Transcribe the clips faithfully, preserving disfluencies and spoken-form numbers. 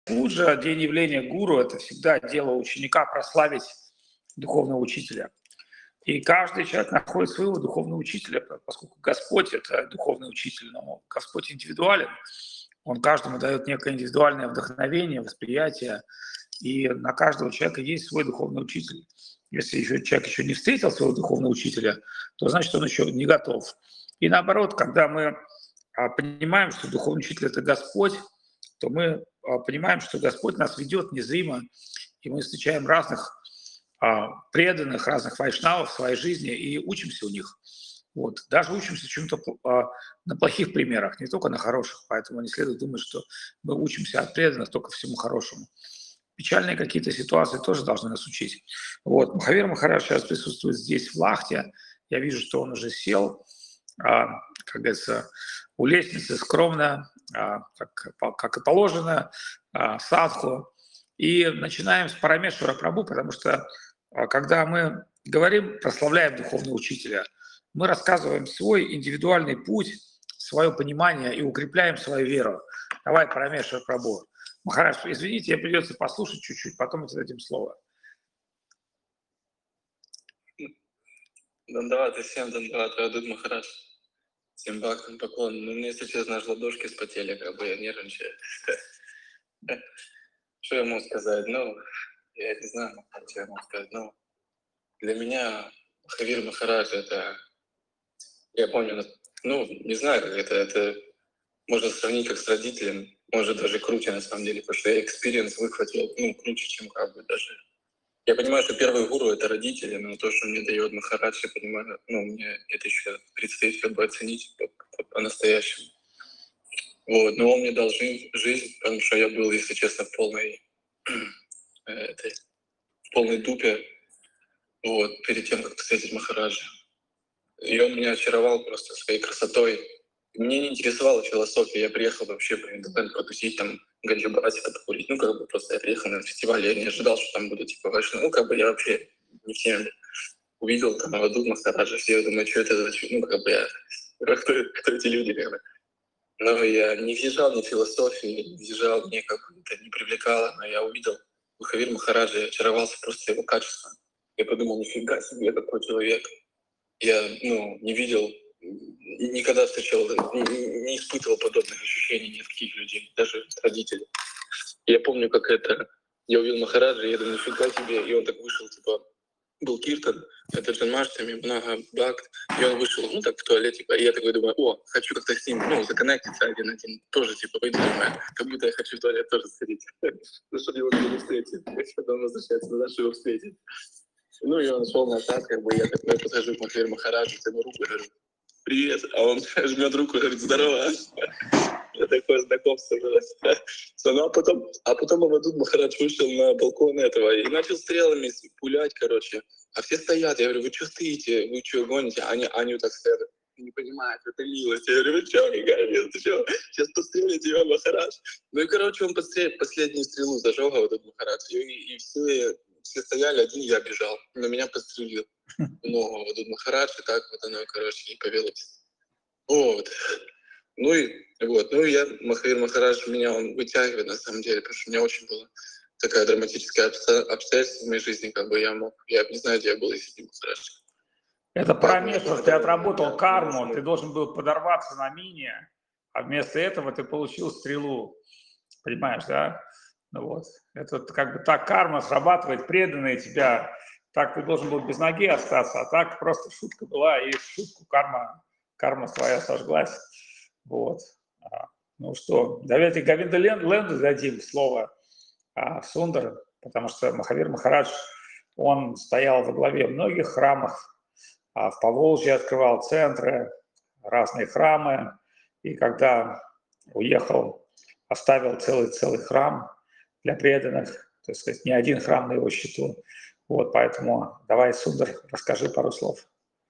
Пуджа, день явления гуру – это всегда дело ученика прославить духовного учителя. И каждый человек находит своего духовного учителя, поскольку Господь – это духовный учитель, но Господь индивидуален. Он каждому дает некое индивидуальное вдохновение, восприятие, и на каждого человека есть свой духовный учитель. Если еще человек еще не встретил своего духовного учителя, то значит, он еще не готов. И наоборот, когда мы понимаем, что духовный учитель – это Господь, то мы понимаем, что Господь нас ведет незримо, и мы встречаем разных преданных, разных вайшнавов в своей жизни и учимся у них. Вот. Даже учимся чему-то на плохих примерах, не только на хороших, поэтому не следует думать, что мы учимся от преданных только всему хорошему. Печальные какие-то ситуации тоже должны нас учить. Вот. Махавир Махарадж сейчас присутствует здесь, в Лахте. Я вижу, что он уже сел, как говорится, у лестницы скромно, как, как и положено, садху. И начинаем с Парамешвара Прабху, потому что когда мы говорим, прославляем духовного учителя, мы рассказываем свой индивидуальный путь, свое понимание и укрепляем свою веру. Давай, Парамешвар Прабху. Махарадж, извините, я придется послушать чуть-чуть, потом мы тебе дадим слово. Дандават и всем дандават, Радут Махарадж. Всем бхактам поклон. Ну, мне, если честно, аж ладошки спотели, как бы я нервничаю. Что я могу сказать? Ну, я не знаю, что я могу сказать. Ну, для меня Махавир Махарадж — это, я помню, ну, не знаю, как это, это можно сравнить как с родителем, может даже круче на самом деле, потому что я экспириенс выхватил, ну, круче, чем как бы даже. Я понимаю, что первый гуру — это родители, но то, что мне дает Махарадж, я понимаю, ну, мне это еще предстоит как бы оценить по-настоящему. Вот, но он мне дал жизнь, жизнь, потому что я был, если честно, в полной, этой, в полной дупе, вот, перед тем, как встретить Махараджа. И он меня очаровал просто своей красотой. Мне не интересовала философия, я приехал вообще потусить, там, ганджи-брать, покурить. Ну, как бы просто я приехал на фестиваль, я не ожидал, что там будут типа вайшнавы. Ну, как бы я вообще не в теме. Увидел там Аваду Махараджа, все, я думаю, что это за... Ну, как бы я... Кто, кто эти люди, как бы? Но я не въезжал ни в философию, не въезжал, мне как-то не привлекало, но я увидел Махавир Махараджа, я очаровался просто его качеством. Я подумал, нифига себе, какой человек. Я, ну, не видел, никогда встречал, не, не испытывал подобных ощущений ни от каких людей, даже родителей. Я помню, как это, я увидел Махараджа, я думаю, нифига себе, и он так вышел, типа, был киртан, это Джанмаштами, много бхакт, и он вышел, ну, так в туалет, типа, и я такой думаю, о, хочу как-то с ним, ну, законнектиться один-один, тоже, типа, пойду, думаю, как будто я хочу в туалет тоже сходить, ну, чтобы его не встретить, когда он возвращается назад, чтобы его встретить. Ну, и он шел назад, как бы, я такой подхожу к Махавиру Махараджу, ему руку, говорю, привет, а он жмет руку, говорит, здорово. Такое знакомство было. Ну, а потом, а потом Авадут Махарадж вышел на балкон этого и начал стрелами пулять, короче. А все стоят, я говорю, вы что стоите, вы что гоните? Они, они так стоят, не понимают, это милость. Я говорю, вы что, Мигаил, ты что? Сейчас пострелит тебя Махарадж. Ну и, короче, он пострел, последнюю стрелу зажег Авадут Махарадж, и, и все... Все стояли, один я бежал, но меня подстрелил. Но вот тут Махарадж, и так вот оно, короче, не повелось. Вот. Ну и вот, ну и я, Махавир Махарадж, меня он вытягивает на самом деле, потому что у меня очень была такая драматическая обстоятельство в моей жизни, как бы я мог, я не знаю, где я был, если не Махарадж. Это Парамешвар, ты отработал карму, ты должен был подорваться на мине, а вместо этого ты получил стрелу. Понимаешь, да? Ну вот. Это как бы так карма срабатывает, преданные тебя. Так ты должен был без ноги остаться, а так просто шутка была, и в шутку карма, карма твоя сожглась. Вот. Ну что, давайте Говинда Ленду дадим слово а, Сундар, потому что Махавир Махарадж, он стоял во главе многих храмов, а в Поволжье открывал центры, разные храмы, и когда уехал, оставил целый-целый храм для преданных, то есть не один храм на его счету. Вот, поэтому давай, Сундар, расскажи пару слов.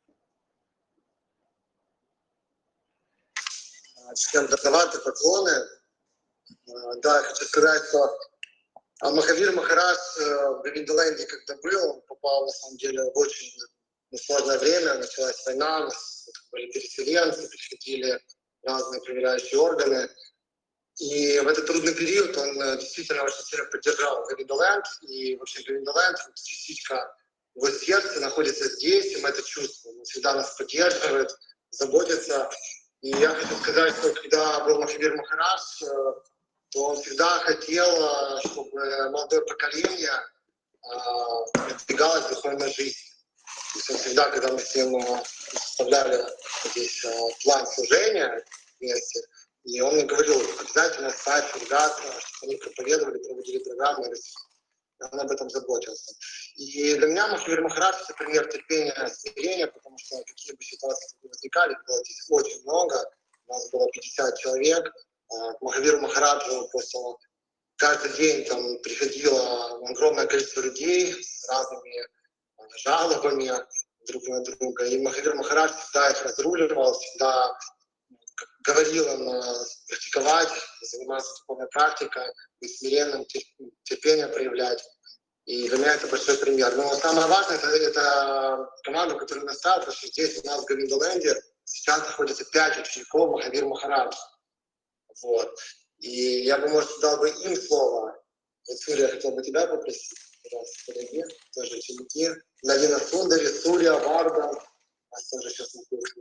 Всем дандаваты, поклоны. Да, хочу сказать, что Махавир Махарадж в Говиндаленде, когда был, он попал, на самом деле, в очень сложное время. Началась война, у нас были переселенцы, приходили разные проверяющие органы. И в этот трудный период он действительно очень сильно поддержал Говиндаленд. И вообще Говиндаленд, частичка его сердца находится здесь, и мы это чувствуем. Он всегда нас поддерживает, заботится. И я хочу сказать, что когда был Махавир Махарадж, то он всегда хотел, чтобы молодое поколение продвигалось в духовной жизни. То есть он всегда, когда мы с ним составляли здесь план служения вместе, и он мне говорил, обязательно ставь ребят, чтобы они проповедовали, проводили программы, он об этом заботился. И для меня Махавир Махарадж — это пример терпения, смирения, потому что какие бы ситуации не возникали, было здесь очень много, у нас было пятьдесят человек, к Махавиру Махараджу просто каждый день там приходило огромное количество людей с разными жалобами друг на друга, и Махавир Махарадж всегда их разруливал, всегда говорил им практиковать, заниматься духовной практикой, быть смиренным, терпение проявлять. И для меня это большой пример. Но самое важное — это, это команда, которая наставила, потому что здесь у нас в Говиндаленде сейчас находится пять учеников Махавир Махарадж. Вот. И я бы, может, дал бы им слово. Вот, Сурья, я хотел бы тебя попросить, пожалуйста, подойди, тоже ученики. Навина Сундари, Сурья, Варда, у нас тоже сейчас на кухне.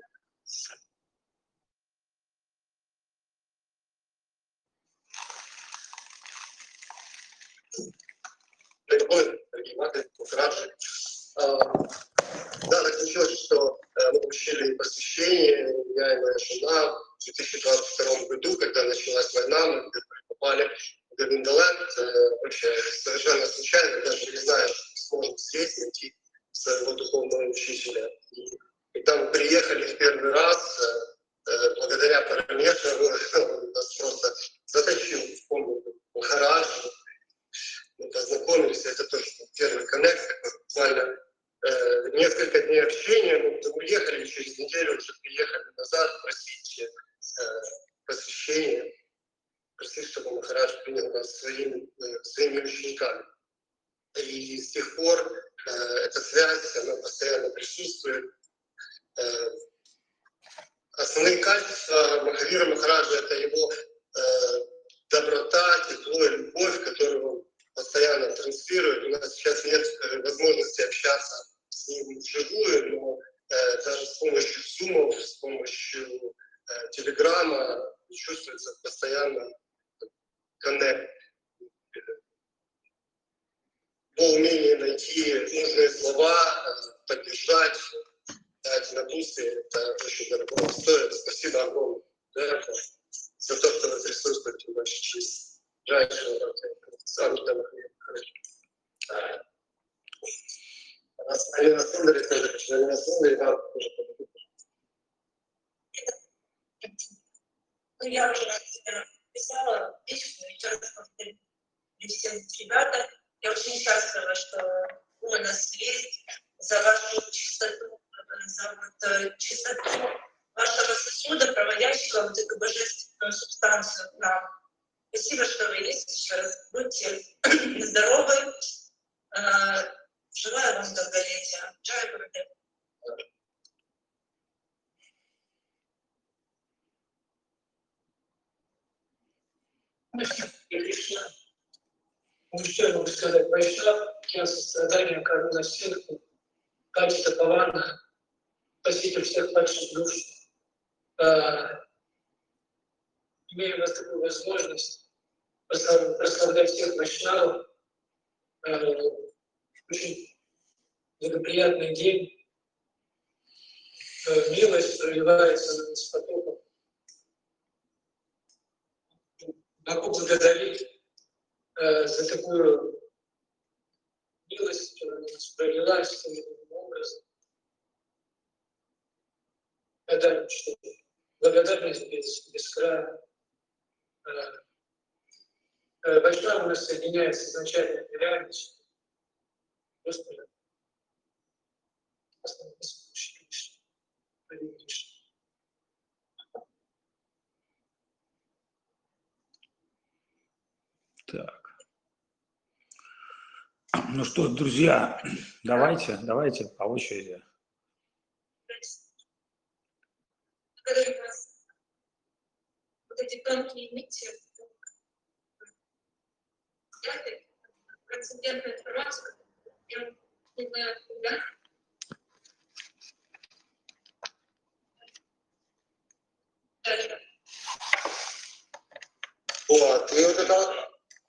Дорогие Махараджи, Махараджи. Да, так случилось, что мы получили посвящение, я и моя жена, в две тысячи двадцать втором году, когда началась война, мы попали в Говиндаленд, вообще совершенно случайно, даже не зная, что сможем здесь найти своего духовного учителя. И когда мы приехали в первый раз, благодаря Парамешеру, нас просто затащил в комнату Махарадж. Мы познакомились, это тоже первый коннект, буквально э, несколько дней общения, мы потом уехали, через неделю уже приехали назад просить э, посвящения, просить, чтобы Махарадж принял нас своими, э, своими учениками. И с тех пор э, эта связь, она постоянно присутствует. Э, основные качества Махавира Махараджа — это его э, доброта, тепло и любовь, которую он постоянно транслирует. У нас сейчас нет возможности общаться с ним вживую, но э, даже с помощью зумов, с помощью э, телеграмма чувствуется постоянно коннект. Его умение найти нужные слова, поддержать, дать напутствие, это очень дорого стоит. Спасибо огромное, да, за то, что вы присутствуете в нашей жизни. Навина Сундари тоже, Навина Сундари, да, тоже. Ну, я уже писала письма, еще раз повторю всем ребята. Я очень счастлива, что у нас есть, за вашу чистоту, за вот чистоту вашего сосуда, проводящего вот эту божественную субстанцию к нам. Спасибо, что вы есть еще раз. Будьте здоровы. Желаю вам долголетия. Джай Гурудев. Кришна. Ну что я могу сказать? Вайшнав, я сострадание Каруна Синху, качество Павана, спаситель всех падших душ. Имею у нас такую возможность прославлять всех вайшнавов. Очень благоприятный день. Милость проливается на нас потоком. Могу благодарить э, за такую милость, которая на нас пролилась таким образом. Это что благодарность без, без края. Э, э, Вайшнава у нас соединяется с начальной реальностью. Господи, остановись, Кришна. Так. Ну что, друзья, давайте, давайте по очереди. Благодарю вас. Вот эти тонкие нити взяты, прецедентная информация, я не знаю, куда. Дальше. Вот, и вот это,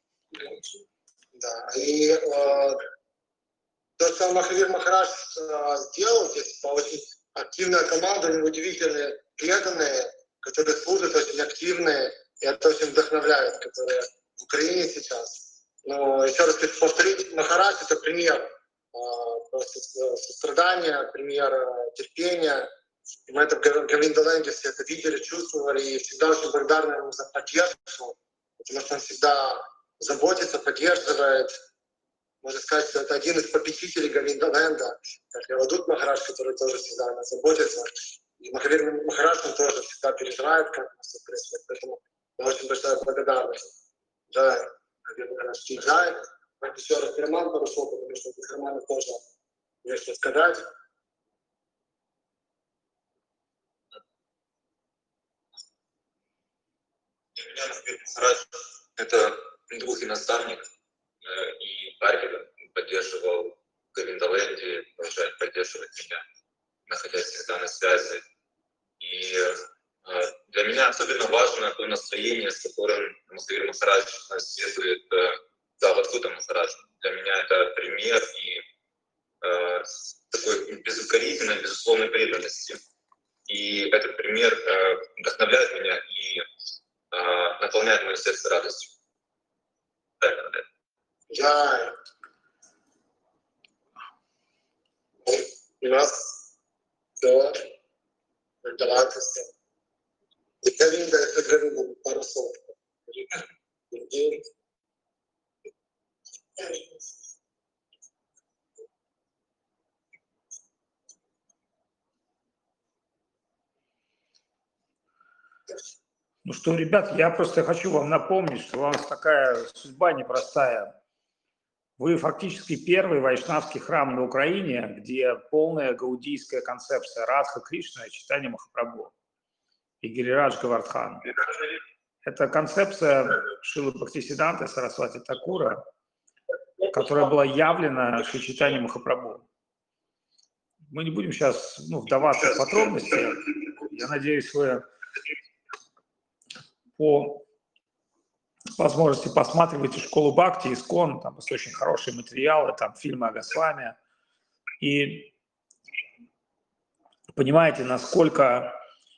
да, и э, то, что Махавир Махарадж э, сделал, здесь очень активная команда, у него удивительные преданные, которые служат очень активные, и это очень вдохновляет, которые в Украине сейчас. Но еще раз хочу повторить, Махарадж — это пример э, просто сострадания, пример э, терпения. Мы это в Говиндоленде все это видели, чувствовали, и всегда очень благодарны ему за поддержку, потому что он всегда заботится, поддерживает. Можно сказать, что это один из попечителей Говиндоленда, как Левадут Махарадж, который тоже всегда о нас заботится. И Махавир Махарадж, он тоже всегда переживает, как у нас все происходит. Поэтому очень большая благодарность. Да, Махавир Махарадж приезжает. Еще раз Роман подошел, потому что без Романа тоже есть что сказать. Для меня Махавир Махарадж — это друг и наставник, и Паркер поддерживал в Говиндоленде, продолжает поддерживать меня, находясь всегда на связи. И для меня особенно важно то настроение, с которым Махавир Махарадж следует за Авадхута Махараджа. Для меня это пример и э, такой безукоризненной, безусловной преданности. И этот пример э, вдохновляет меня и э, наполняет мое сердце радостью. Так, да. Я... У нас все давайте. И Говинда, это Говинда, пару слов. Ну что, ребят, я просто хочу вам напомнить, что у вас такая судьба непростая. Вы фактически первый вайшнавский храм на Украине, где полная гаудийская концепция Радха Кришна и Чайтанья Махапрабху и Гирирадж Говардхан. Это концепция Шрилы Бхактисиддханты Сарасвати Такура, которая была явлена Шри Чайтанья Махапрабху. Мы не будем сейчас ну, вдаваться в подробности. Я надеюсь, вы по возможности посматривайте «Школу Бхакти», «Искон», там очень хорошие материалы, там фильмы о Госвами. И понимаете, насколько...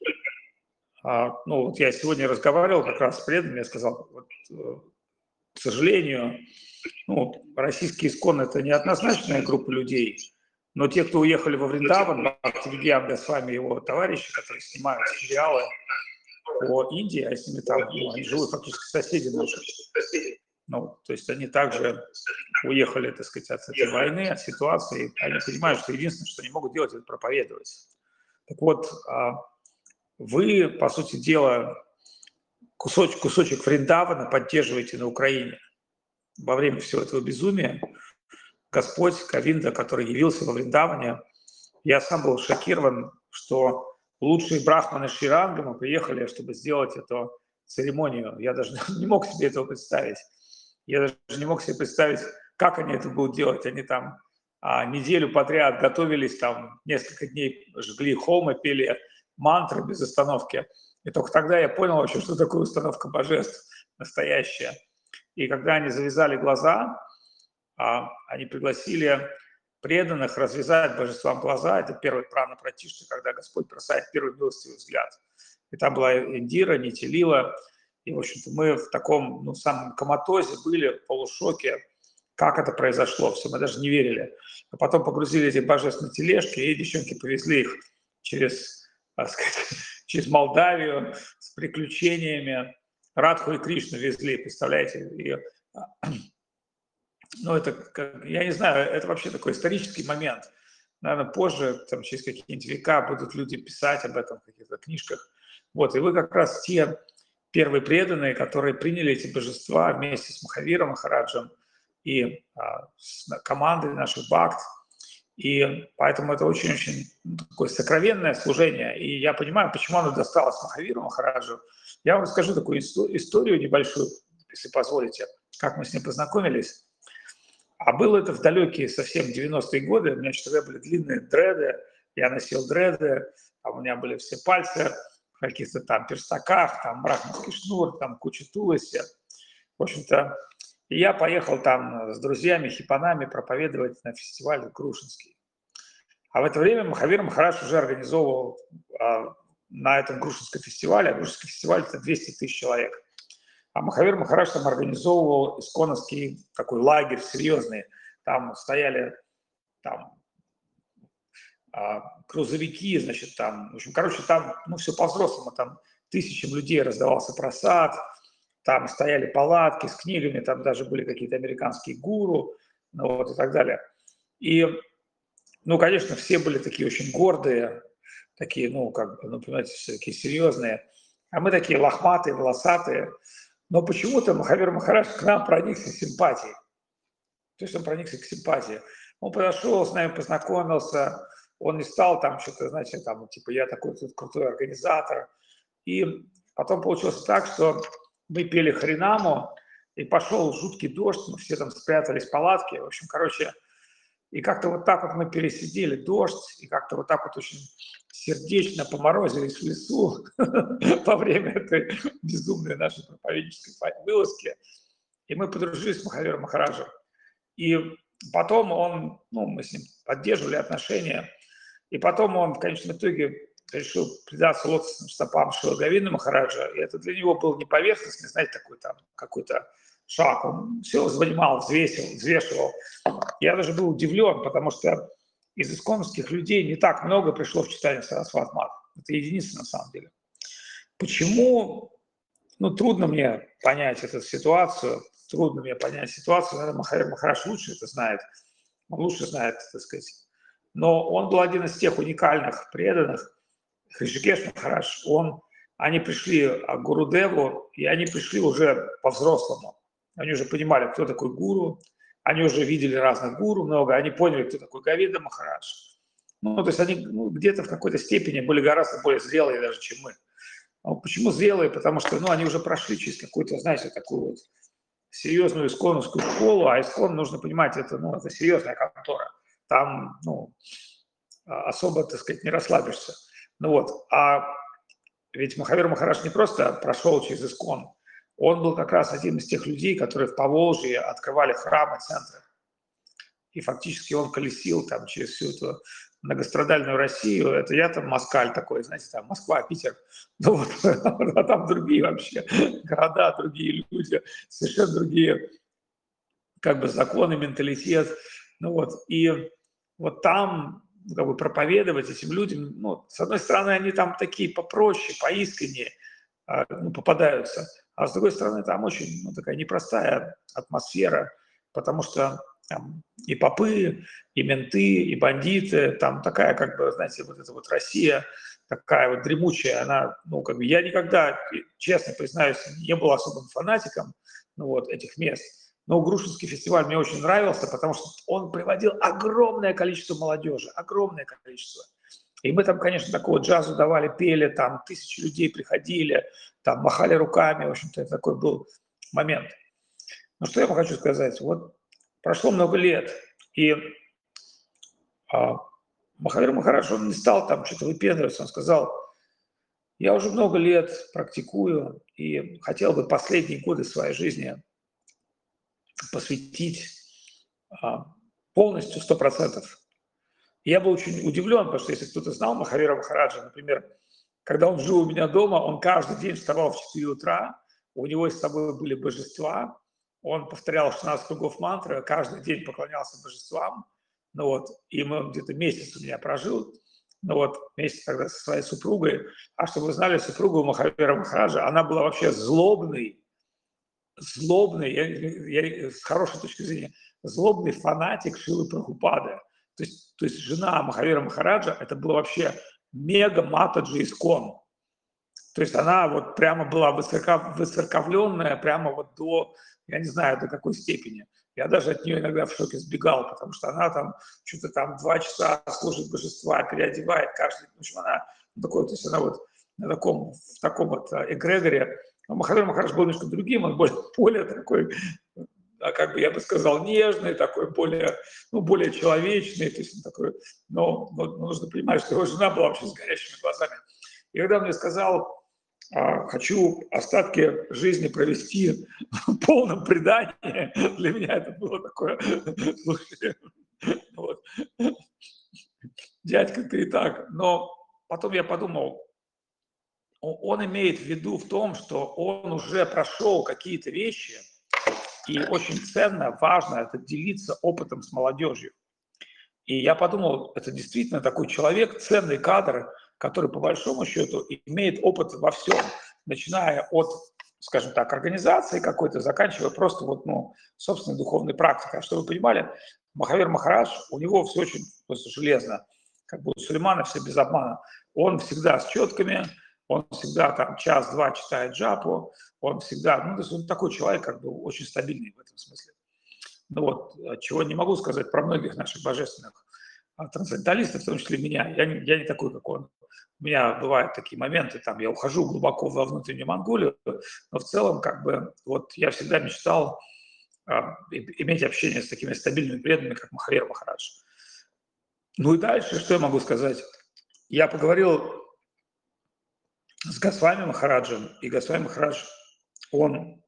Ну, вот я сегодня разговаривал как раз с преданными, я сказал, вот, к сожалению, ну, российский «Искон» — это неоднозначная группа людей, но те, кто уехали во Вриндаван, Бхактивидьян Госвами, его товарищи, которые снимают сериалы по Индии, а с ними там, ну, они живут фактически соседи наши. Ну, то есть они также уехали, так сказать, от этой войны, от ситуации. Они понимают, что единственное, что они могут делать, это проповедовать. Так вот, вы, по сути дела, кусочек, кусочек Вриндавана поддерживаете на Украине. Во время всего этого безумия Господь Говинда, который явился во Вриндаване, я сам был шокирован, что лучшие брахманы Шрирангама приехали, чтобы сделать эту церемонию. Я даже не мог себе этого представить. Я даже не мог себе представить, как они это будут делать. Они там а, неделю подряд готовились, там несколько дней жгли хомы, пели мантры без остановки. И только тогда я понял вообще, что такое установка божеств настоящая. И когда они завязали глаза, а, они пригласили преданных развязать божествам глаза. Это первый прана пратишта, когда Господь бросает первый милостивый взгляд. И там была Индира, Нитилила. И, в общем-то, мы в таком, ну, самом коматозе были, в полушоке, как это произошло. Все, мы даже не верили. А потом погрузили эти божественные тележки, и девчонки повезли их через, так сказать, через Молдавию с приключениями. Радху и Кришну везли, представляете? И, ну, это, я не знаю, это вообще такой исторический момент. Наверное, позже, там, через какие-нибудь века будут люди писать об этом в каких-то книжках. Вот, и вы как раз те первые преданные, которые приняли эти божества вместе с Махавиром Махараджем и а, с командой наших бхакт. И поэтому это очень-очень ну, такое сокровенное служение. И я понимаю, почему оно досталось Махавиру Махараджу. Я вам расскажу такую историю небольшую, если позволите. как мы с ним познакомились. А было это в далекие совсем девяностые годы. У меня еще тогда были длинные дреды, я носил дреды, а у меня были все пальцы в каких-то там перстаках, там брахманский шнур, там куча тулоси. В общем-то, и я поехал там с друзьями, хипанами проповедовать на фестиваль в Грушинский. А в это время Махавир Махарадж уже организовывал а, на этом Грушинском фестивале, а Грушинский фестиваль – это двести тысяч человек. А Махавир Махарадж там организовывал исконовский такой лагерь серьезный. Там стояли там, а, грузовики, значит, там, в общем, короче, там, ну, все по-взрослому, там тысячам людей раздавался просад, там стояли палатки с книгами, там даже были какие-то американские гуру, ну, вот, и так далее. И, ну, конечно, все были такие очень гордые, такие, ну, как бы, ну, понимаете, все такие серьезные, а мы такие лохматые, волосатые. Но почему-то Махавир Махарадж к нам проникся симпатией. То есть он проникся к симпатии. Он подошел, с нами познакомился, он не стал там что-то, значит, там, типа, я такой тут крутой организатор. И потом получилось так, что мы пели Харинаму, и пошел жуткий дождь, мы все там спрятались в палатке. В общем, короче, и как-то вот так вот мы пересидели дождь, и как-то вот так вот очень сердечно поморозились в лесу во время этой безумной нашей проповеднической вылазки. И мы подружились с Махавиром Махараджем. И потом он, ну, мы с ним поддерживали отношения. И потом он в конечном итоге решил предаться лотосным стопам Шрила Говинда Махараджа. И это для него был не поверхностный, знаете, такой там какой-то шаг. Он все занимал, взвесил, взвешивал. Я даже был удивлен, потому что из исконовских людей не так много пришло в читание Сарасват Мат. Это единицы на самом деле. Почему? Ну, трудно мне понять эту ситуацию. Трудно мне понять ситуацию. Наверное, Махавир Махарадж лучше это знает. Он лучше знает, так сказать. Но он был один из тех уникальных преданных. Хришикеш Махарадж, он, они пришли к Гурудеву, и они пришли уже по-взрослому. Они уже понимали, кто такой гуру. Они уже видели разных гуру много. Они поняли, кто такой Говинда Махарадж. Ну, то есть они ну, где-то в какой-то степени были гораздо более зрелые даже, чем мы. А почему зрелые? Потому что ну, они уже прошли через какую-то, знаете, такую вот серьезную исконовскую школу, а искон, нужно понимать, это, ну, это серьезная контора. Там ну, особо, так сказать, не расслабишься. Ну вот, а ведь Махавир Махарадж не просто прошел через искон, он был как раз один из тех людей, которые в Поволжье открывали храмы, центры. И фактически он колесил там через всю эту многострадальную Россию. Это я там москаль такой, знаете, там Москва, Питер. Ну вот, а там другие вообще города, другие люди, совершенно другие как бы законы, менталитет. Ну вот, и вот там как бы проповедовать этим людям, ну, с одной стороны, они там такие попроще, поискреннее ну, попадаются, а с другой стороны, там очень ну, такая непростая атмосфера, потому что там и попы, и менты, и бандиты, там такая, как бы, знаете, вот эта вот Россия, такая вот дремучая, она, ну, как бы, я никогда, честно признаюсь, не был особым фанатиком, ну, вот, этих мест, но Грушинский фестиваль мне очень нравился, потому что он приводил огромное количество молодежи, огромное количество. И мы там, конечно, такого джазу давали, пели, там тысячи людей приходили, там махали руками, в общем-то, это такой был момент. Ну, что я вам хочу сказать, вот прошло много лет, и а, Махавир Махарадж, он не стал там что-то выпендриваться, он сказал, я уже много лет практикую и хотел бы последние годы своей жизни посвятить а, полностью, сто процентов. Я был очень удивлен, потому что если кто-то знал Махавира Махараджа, например, когда он жил у меня дома, он каждый день вставал в четыре утра, у него с собой были божества, он повторял шестнадцать кругов мантры, каждый день поклонялся божествам, ну вот, и он где-то месяц у меня прожил, ну вот, месяц тогда со своей супругой, а чтобы вы знали, супруга Махавира Махараджа, она была вообще злобной, злобный, я, я, с хорошей точки зрения, злобный фанатик Шрилы Прабхупады. То есть, то есть жена Махавира Махараджа, это была вообще мега матаджи искон. То есть она вот прямо была выцерковленная, прямо вот до, я не знаю, до какой степени. Я даже от нее иногда в шоке сбегал, потому что она там что-то там два часа служит божества, переодевает каждый. В общем, она такой, то есть она вот на таком, в таком вот эгрегоре. Но Махавир Махарадж был немножко другим, он более, более такой, да, как бы я бы сказал, нежный, такой более, ну, более человечный, то есть он такой, но, но нужно понимать, что его жена была вообще с горящими глазами. И когда он мне сказал, а, хочу остатки жизни провести в полном предании, для меня это было такое, слушай, вот, дядька, ты и так. Но потом я подумал, он имеет в виду в том, что он уже прошел какие-то вещи, и очень ценно, важно это делиться опытом с молодежью. И я подумал, это действительно такой человек, ценный кадр, который по большому счету имеет опыт во всем, начиная от, скажем так, организации какой-то, заканчивая просто вот, ну, собственной духовной практикой. А чтобы вы понимали, Махавир Махарадж, у него все очень просто железно, как бы у Сулеймана все без обмана. Он всегда с четками, он всегда там час-два читает джапу, он всегда, ну, то есть он такой человек, как бы очень стабильный в этом смысле. Ну вот, чего не могу сказать про многих наших божественных трансценденталистов, в том числе меня. Я не, я не такой, как он. У меня бывают такие моменты, там, я ухожу глубоко во внутреннюю Монголию, но в целом, как бы, вот я всегда мечтал а, иметь общение с такими стабильными преданными, как Махавир Махарадж. Ну и дальше, что я могу сказать? Я поговорил с Госвами Махараджем, и Госвами Махарадж, он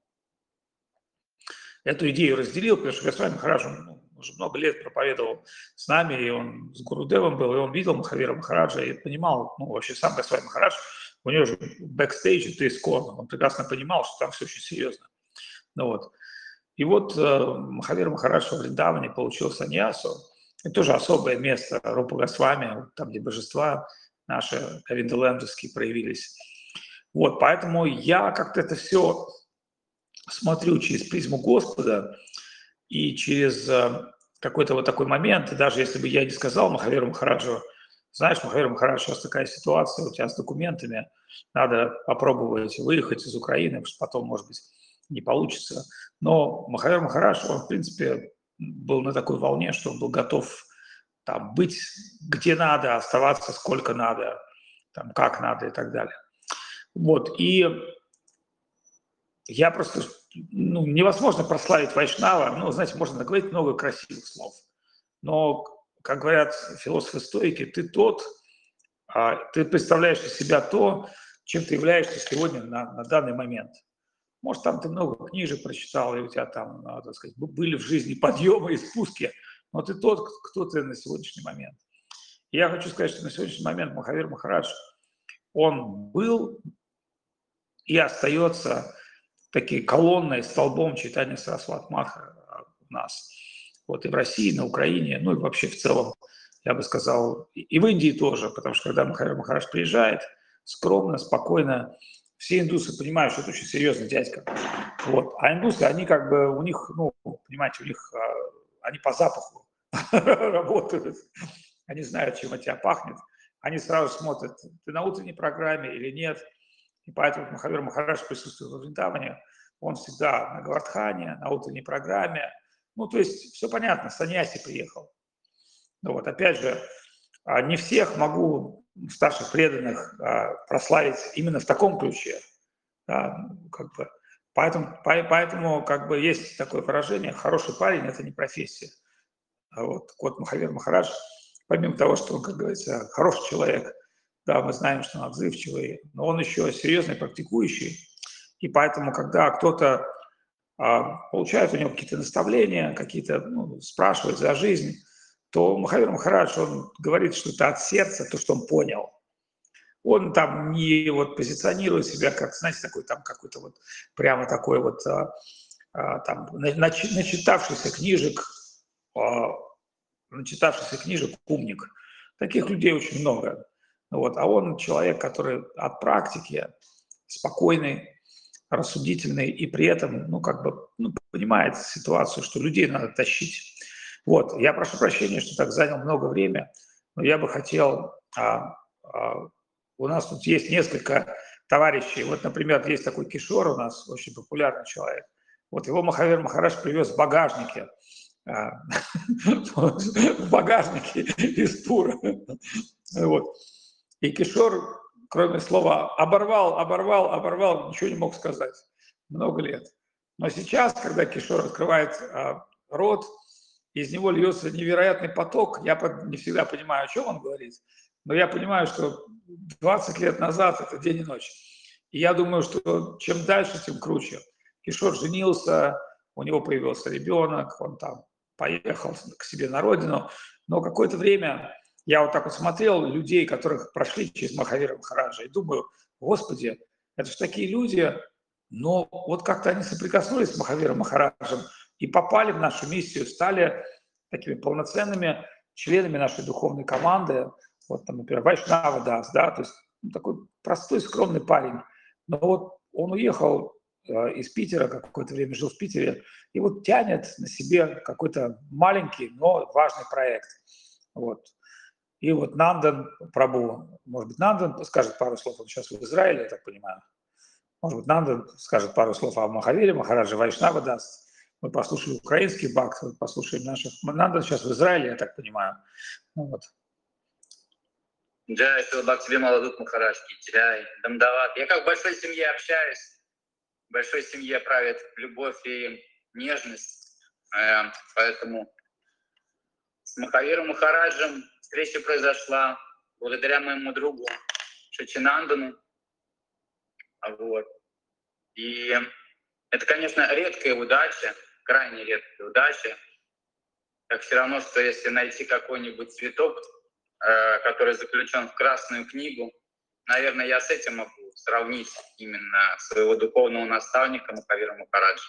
эту идею разделил, потому что Госвами Махарадж, он уже много лет проповедовал с нами, и он с Гурудевом был, и он видел Махавира Махараджа и понимал, ну, вообще сам Госвами Махарадж, у него же бэкстейдж, это искон, он прекрасно понимал, что там все очень серьезно. Ну вот. И вот э, Махавир Махарадж в Вриндаване получил саньясу, это тоже особое место, Рупа Госвами, там, где божества наши говиндалендовские проявились. Вот, поэтому я как-то это все смотрю через призму Господа, и через э, какой-то вот такой момент, и даже если бы я не сказал Махавиру Махараджу, знаешь, Махавир Махарадж, сейчас такая ситуация у тебя с документами, надо попробовать выехать из Украины, потому что потом, может быть, не получится. Но Махавир Махарадж, он, в принципе, был на такой волне, что он был готов там быть где надо, оставаться сколько надо, там, как надо и так далее. Вот, и я просто, ну, невозможно прославить Вайшнава, ну, знаете, можно наговорить много красивых слов, но, как говорят философы-стоики, ты тот, а, ты представляешь из себя то, чем ты являешься сегодня на, на данный момент. Может, там ты много книжек прочитал, и у тебя там, так сказать, были в жизни подъемы и спуски, но ты тот, кто ты на сегодняшний момент. И я хочу сказать, что на сегодняшний момент Махавир Махарадж, он был и остается такие колонной, столбом читания Сарасват Матха у нас. Вот и в России, на Украине, ну и вообще в целом, я бы сказал, и в Индии тоже, потому что когда Махавир Махарадж приезжает, скромно, спокойно, все индусы понимают, что это очень серьезный дядька. Вот. А индусы, они как бы, у них, ну, понимаете, у них, они по запаху работают, они знают, чем от тебя пахнет, они сразу смотрят, ты на утренней программе или нет. И поэтому Махавир Махарадж присутствует в Вриндаване, он всегда на Гавардхане, на утренней программе. Ну, то есть все понятно, саньяси приехал. Но вот опять же, не всех могу старших преданных прославить именно в таком ключе. Да, как бы. Поэтому, поэтому как бы есть такое выражение, хороший парень – это не профессия. А вот, вот Махавир Махарадж, помимо того, что он, как говорится, хороший человек, да, мы знаем, что он отзывчивый, но он еще серьезный практикующий. И поэтому, когда кто-то а, получает у него какие-то наставления, какие-то, ну, спрашивает за жизнь, то Махавир Махарадж, он говорит, что это от сердца, то, что он понял. Он там не вот позиционирует себя как, знаете, такой там какой-то вот прямо такой вот а, а, там нач, начитавшийся книжек, а, начитавшийся книжек умник. Таких людей очень много. Вот. А он человек, который от практики, спокойный, рассудительный и при этом, ну, как бы, ну, понимает ситуацию, что людей надо тащить. Вот. Я прошу прощения, что так занял много времени, но я бы хотел... А, а, у нас тут есть несколько товарищей. Вот, например, есть такой Кишор у нас, очень популярный человек. Вот его Махавир Махарадж привез в багажнике. В багажнике из тура. Вот. И Кишор, кроме слова «оборвал, оборвал, оборвал», ничего не мог сказать. Много лет. Но сейчас, когда Кишор открывает а, рот, из него льется невероятный поток. Я не всегда понимаю, о чем он говорит, но я понимаю, что двадцать лет назад это день и ночь. И я думаю, что чем дальше, тем круче. Кишор женился, у него появился ребенок, он там поехал к себе на родину. Но какое-то время я вот так вот смотрел людей, которых прошли через Махавира Махараджа, и думаю, Господи, это же такие люди, но вот как-то они соприкоснулись с Махавиром Махараджем и попали в нашу миссию, стали такими полноценными членами нашей духовной команды. Вот там, например, Вайшнава Дас, да, то есть ну, такой простой, скромный парень. Но вот он уехал э, из Питера, какое-то время жил в Питере, и вот тянет на себе какой-то маленький, но важный проект. Вот. И вот Нандан Прабу, может быть, Нандан скажет пару слов, он сейчас в Израиле, я так понимаю. Может быть, Нандан скажет пару слов о Махавире Махараджа, Вайшнава даст. Мы послушаем украинский бхакти, послушаем наших. Нандан сейчас в Израиле, я так понимаю. Вот. Джай, Шилбхакти Вимала Махараджки, Джай, Дамдават. Я как в большой семье общаюсь, в большой семье правит любовь и нежность, поэтому с Махавиром Махараджем встреча произошла благодаря моему другу Шачинандану. Вот. И это, конечно, редкая удача, крайне редкая удача. Так все равно, что если найти какой-нибудь цветок, который заключен в Красную книгу, наверное, я с этим могу сравнить именно своего духовного наставника Махавира Махараджа.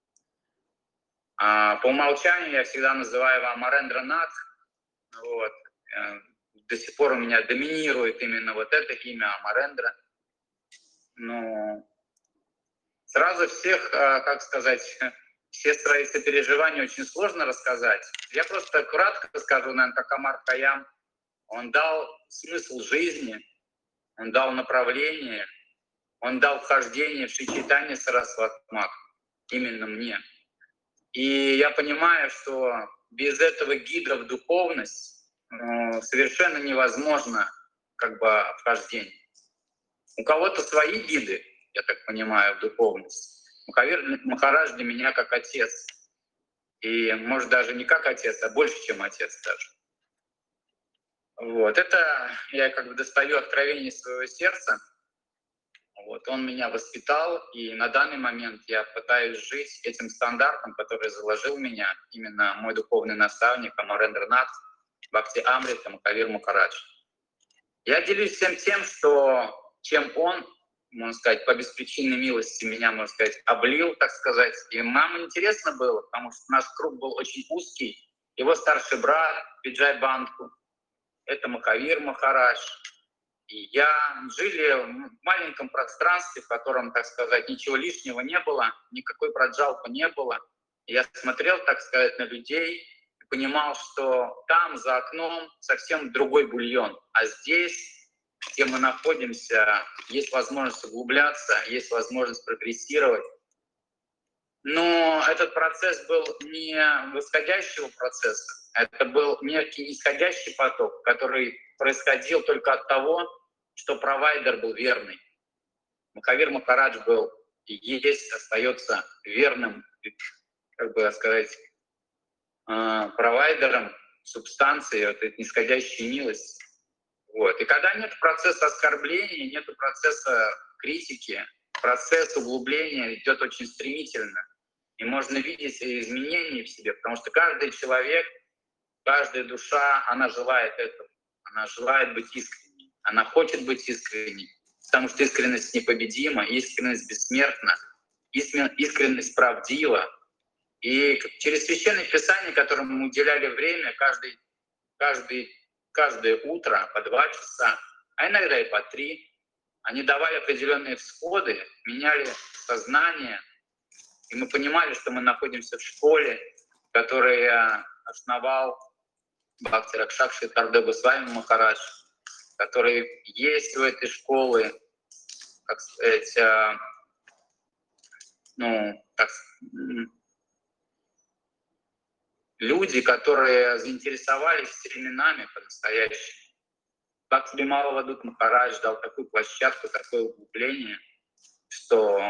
А по умолчанию я всегда называю его Амарендра Нат. Вот. До сих пор у меня доминирует именно вот это имя Амарендра. Но сразу всех, как сказать, все свои сопереживания очень сложно рассказать. Я просто кратко скажу, наверное, как Амар Хаям. Он дал смысл жизни, он дал направление, он дал вхождение в Шри Чайтанья Сарасвати Мат, именно мне. И я понимаю, что без этого гида в духовность э, совершенно невозможно как бы вхождение. У кого-то свои гиды, я так понимаю, в духовность. Махавир Махарадж для меня как отец. И может даже не как отец, а больше, чем отец даже. Вот. Это я как бы достаю откровение своего сердца. Вот. Он меня воспитал, и на данный момент я пытаюсь жить этим стандартом, который заложил меня именно мой духовный наставник Амарендра Нат, Бхакти Амрита Махавир Махарадж. Я делюсь всем тем, что чем он, можно сказать, по беспричинной милости меня, можно сказать, облил, так сказать. И нам интересно было, потому что наш круг был очень узкий. Его старший брат Виджай Бандку, это Махавир Махарадж. И я жили в маленьком пространстве, в котором, так сказать, ничего лишнего не было, никакой проджалпы не было. И я смотрел, так сказать, на людей и понимал, что там, за окном, совсем другой бульон. А здесь, где мы находимся, есть возможность углубляться, есть возможность прогрессировать. Но этот процесс был не восходящего процесса, это был некий исходящий поток, который происходил только от того, что провайдер был верный. Махавир Махарадж был и есть, остается верным, как бы сказать, провайдером субстанции, вот этой нисходящей милости. Вот. И когда нет процесса оскорбления, нет процесса критики, процесс углубления идет очень стремительно. И можно видеть изменения в себе, потому что каждый человек, каждая душа, она желает этого. Она желает быть искренней. Она хочет быть искренней, потому что искренность непобедима, искренность бессмертна, искренность правдива. И через Священное Писание, которому мы уделяли время каждый, каждый, каждое утро по два часа, а иногда и по три, они давали определенные всходы, меняли сознание. И мы понимали, что мы находимся в школе, которую основал Бхакти Ракшакши Тардэ Госвами Махарадж, который есть у этой школы, как сказать, ну, как, люди, которые заинтересовались временами по-настоящему. Бхакти Вимала Вадут Махарадж дал такую площадку, такое углубление, что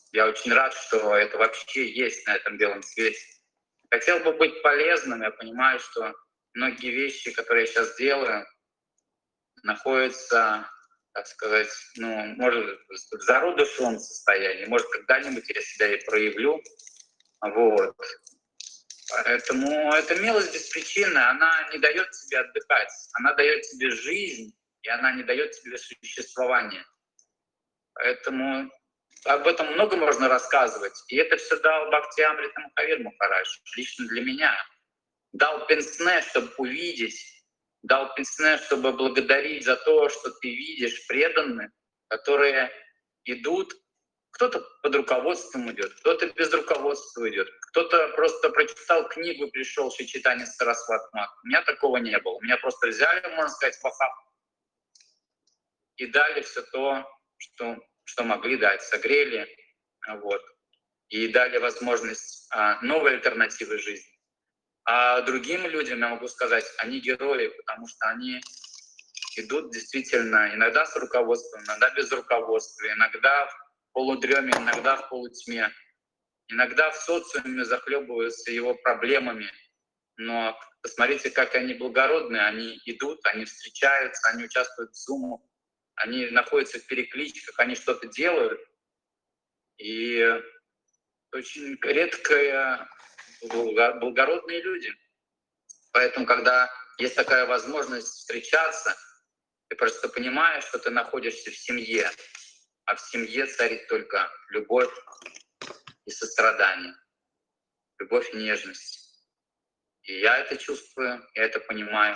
Я очень рад, что это вообще есть на этом белом свете. Хотел бы быть полезным, я понимаю, что многие вещи, которые я сейчас делаю, находятся, так сказать, ну, может, в зародышевом состоянии, может, когда-нибудь я себя и проявлю. Вот. Поэтому эта милость без причины, она не дает тебе отдыхать, она дает тебе жизнь, и она не дает тебе существование. Поэтому об этом много можно рассказывать. И это все дал Бхактиамрита Махавир Махарадж, лично для меня. Дал пенсне, чтобы увидеть, дал пенсне, чтобы благодарить за то, что ты видишь преданных, которые идут. Кто-то под руководством идет, кто-то без руководства идет, кто-то просто прочитал книгу и пришел Шри-Чайтанья Сарасвати Мат. У меня такого не было. Меня просто взяли, можно сказать, в охапку и дали все то, что, что могли дать, согрели, вот, и дали возможность а, новой альтернативы жизни. А другим людям, я могу сказать, они герои, потому что они идут действительно иногда с руководством, иногда без руководства, иногда в полудреме, иногда в полутьме, иногда в социуме захлебываются его проблемами. Но посмотрите, как они благородны, они идут, они встречаются, они участвуют в зумах, они находятся в перекличках, они что-то делают. И очень редкие благородные люди. Поэтому, когда есть такая возможность встречаться, ты просто понимаешь, что ты находишься в семье, а в семье царит только любовь и сострадание, любовь и нежность. И я это чувствую, я это понимаю.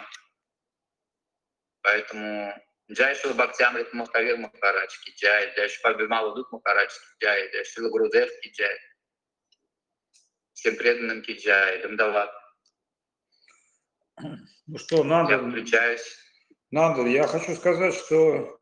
Поэтому Джай Шила Бхактиамрита Махавир Махарадж ки джай, Джай Шила Бимала Дух Махарадж ки джай, Джай Шила Гурудев ки джай. Всем преданным ки джай, Дамдават. Ну что, надо... Я включаюсь. Надо, я хочу сказать, что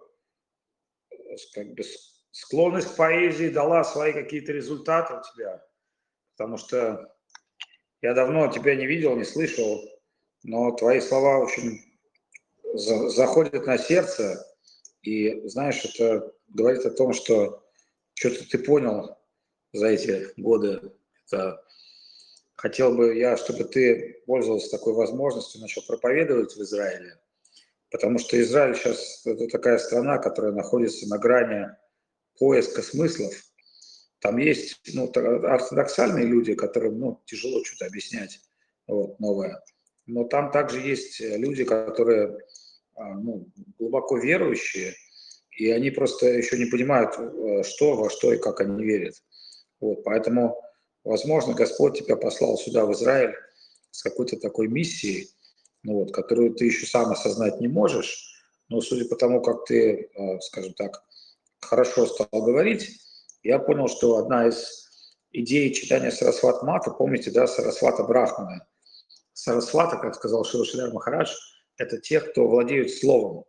как бы, склонность к поэзии дала свои какие-то результаты у тебя, потому что я давно тебя не видел, не слышал, но твои слова очень за, заходят на сердце, и, знаешь, это говорит о том, что что-то ты понял за эти годы. Это... Хотел бы я, чтобы ты пользовался такой возможностью, начал проповедовать в Израиле, потому что Израиль сейчас это такая страна, которая находится на грани поиска смыслов. Там есть ну, ортодоксальные люди, которым ну, тяжело что-то объяснять вот, новое. Но там также есть люди, которые ну, глубоко верующие, и они просто еще не понимают, что, во что и как они верят. Вот, поэтому, возможно, Господь тебя послал сюда, в Израиль, с какой-то такой миссией, ну, вот, которую ты еще сам осознать не можешь, но судя по тому, как ты, скажем так, хорошо стал говорить, я понял, что одна из идей читания Сарасвати Мата, помните, да, Сарасвата Брахмана. Сарасвата, как сказал Шрила Шридар Махарадж, это те, кто владеют словом.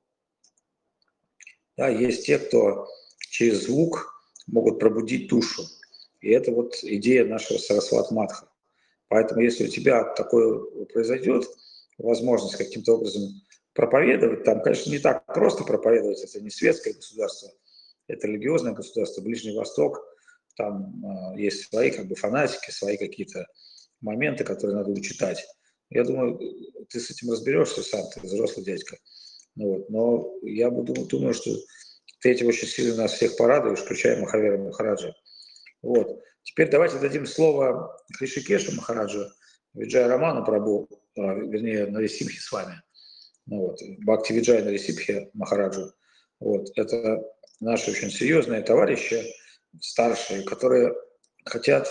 Да, есть те, кто через звук могут пробудить душу. И это вот идея нашего Сарасвати Матха. Поэтому если у тебя такое произойдет, возможность каким-то образом проповедовать, там, конечно, не так просто проповедовать, это не светское государство, это религиозное государство, Ближний Восток, там э, есть свои как бы фанатики, свои какие-то моменты, которые надо учитать. Я думаю, ты с этим разберешься сам, ты взрослый дядька. Ну, вот. Но я буду, думаю, что ты этим очень сильно нас всех порадуешь, включая Махавира Махараджа. Вот. Теперь давайте дадим слово Хришикешу Махараджу, Виджая Раману Прабху, э, вернее, Нарисимхе с вами. Ну, вот. Бхакти Виджая Нарисимхе Махараджу. Вот. Это наши очень серьезные товарищи, старшие, которые хотят,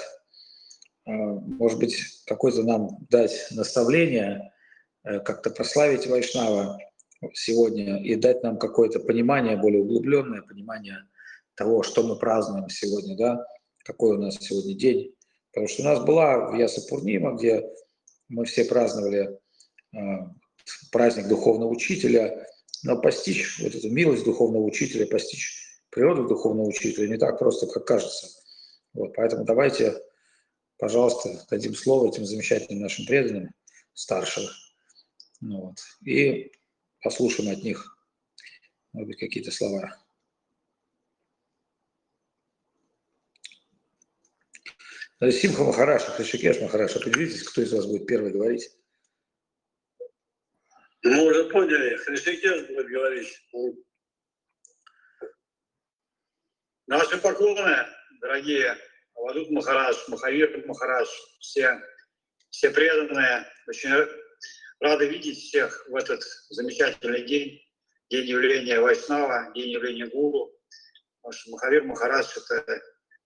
может быть, какое-то нам дать наставление, как-то прославить Вайшнава сегодня и дать нам какое-то понимание, более углубленное понимание того, что мы празднуем сегодня, да, какой у нас сегодня день. Потому что у нас была Вьяса Пурнима, где мы все праздновали праздник духовного учителя, но постичь вот эту милость духовного учителя, постичь природу духовного учителя не так просто, как кажется. Вот, поэтому давайте, пожалуйста, дадим слово этим замечательным нашим преданным, старшим, ну вот, и послушаем от них, может быть, какие-то слова. Симха Махараш, Хришикеш Махараш, определитесь, кто из вас будет первый говорить. Мы уже поняли, Хришикеш будет говорить. Наши поклоны, дорогие Авадут Махараш, Махавир Махараш, все, все преданные. Очень рады видеть всех в этот замечательный день, день явления Вайшнава, день явления Гуру. Потому что Махавир Махараш — это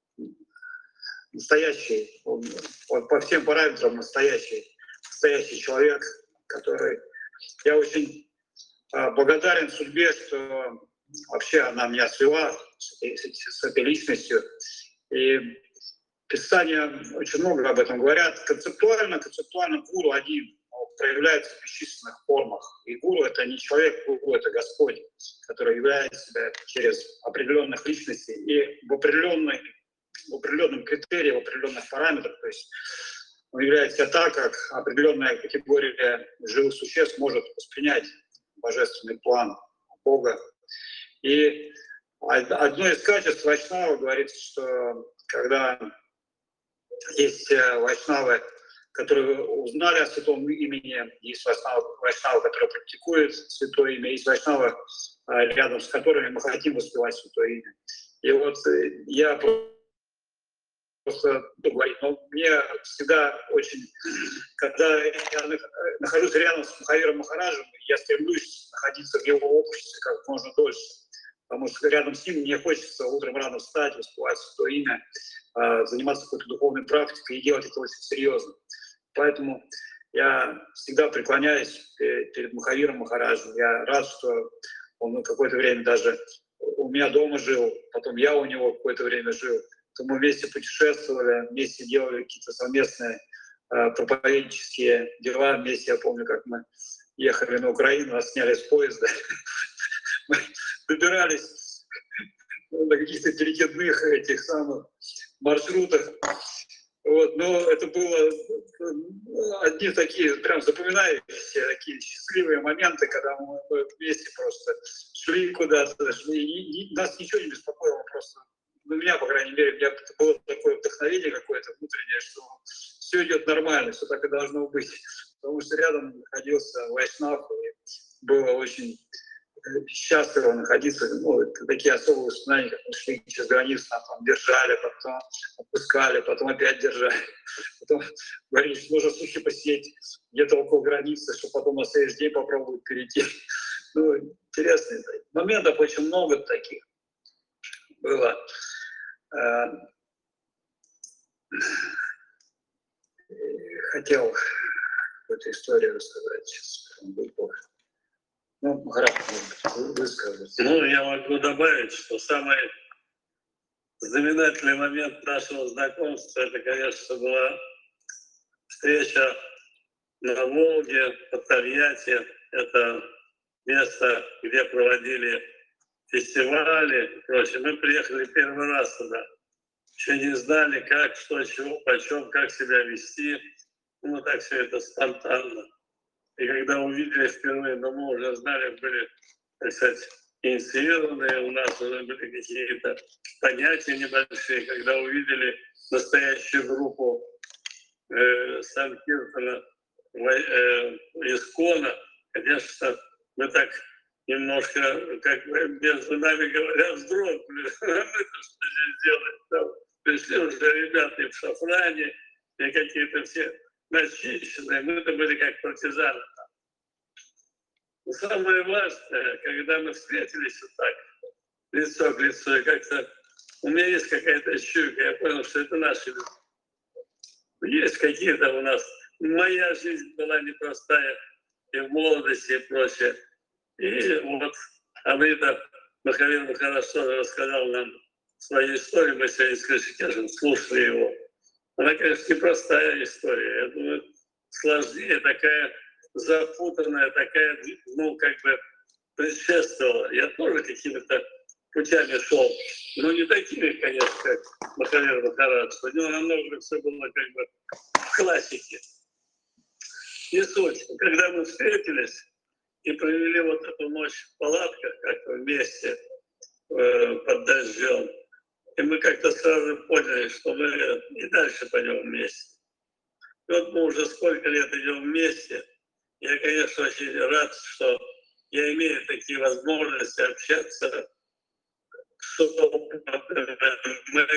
настоящий, он, он по всем параметрам настоящий, настоящий человек, который... Я очень э, благодарен судьбе, что вообще она меня свела с этой, с этой личностью. И Писания очень много об этом говорят. Концептуально, концептуально гуру один проявляется в бесчисленных формах. И гуру — это не человек, гуру — это Господь, который являет себя через определенных личностей и в, определенной, в определенном критерии, в определенных параметрах. То есть он являет себя так, как определенная категория живых существ может воспринять божественный план Бога. И одно из качеств вайшнава говорится, что когда есть вайшнавы, которые узнали о святом имени, есть вайшнавы, вайшнавы, которые практикуют святое имя, есть вайшнавы, рядом с которыми мы хотим воспевать святое имя. И вот я просто говорить, но мне всегда очень, когда я нахожусь рядом с Махавиром Махараджем, я стремлюсь находиться в его обществе как можно дольше, потому что рядом с ним мне хочется утром рано встать, воспевать святое имя, заниматься какой-то духовной практикой и делать это очень серьезно. Поэтому я всегда преклоняюсь перед Махавиром Махараджем. Я рад, что он какое-то время даже у меня дома жил, потом я у него какое-то время жил. Мы вместе путешествовали, вместе делали какие-то совместные э, проповеднические дела. Вместе, я помню, как мы ехали на Украину, нас сняли с поезда. Мы добирались на каких-то перекидных этих самых маршрутах. Вот, но это было одни такие прям запоминающиеся, такие счастливые моменты, когда мы вместе просто шли куда-то, шли, и, и нас ничего не беспокоило, просто, ну, меня, по крайней мере, у меня было такое вдохновение какое-то внутреннее, что все идет нормально, все так и должно быть, потому что рядом находился вайшнав, и было очень счастливо находиться, ну, такие особые воспоминания, как мы шли через границу, нас там держали, потом отпускали, потом опять держали, потом говорили, что нужно суши посидеть где-то около границы, чтобы потом на следующий день попробовать перейти. Ну, интересные моментов очень много таких было. Хотел эту историю рассказать сейчас, ну, хорошо, высказать. Ну, я могу добавить, что самый знаменательный момент нашего знакомства, это, конечно, была встреча на Волге, под Тольятти. Это место, где проводили фестивали и прочее. Мы приехали первый раз туда. Еще не знали, как, что, чего, почем, как себя вести. Ну, так все это спонтанно. И когда увидели впервые, но мы уже знали, были, так сказать, инициированные, у нас уже были какие-то понятия небольшие. Когда увидели настоящую группу э, Санкиртана, э, Искона, конечно, мы так немножко, как между нами говорят, вздрогнули. Это что здесь делать? Там пришли уже ребята и в шафране, и какие-то все начищенные. Мы-то были как партизаны. Но самое важное, когда мы встретились вот так, лицо к лицу, и как-то у меня есть какая-то чуйка, я понял, что это наши люди. Есть какие-то у нас. Моя жизнь была непростая и в молодости, и прочее. И вот Амрита Махавир Махарадж рассказал нам свою историю, мы сегодня с Кришикешем слушали его. Она, конечно, непростая история. Я думаю, сложнее, такая запутанная, такая, ну, как бы предшествовала. Я тоже какими-то путями шел, но не такими, конечно, как Махавир Махарадж. У него намного все было как бы в классике. Не суть. Когда мы встретились и провели вот эту ночь в палатках, как-то вместе э, под дождем, И мы как-то сразу поняли, что мы и дальше пойдем вместе. И вот мы уже сколько лет идем вместе. Я, конечно, очень рад, что я имею такие возможности общаться, что мы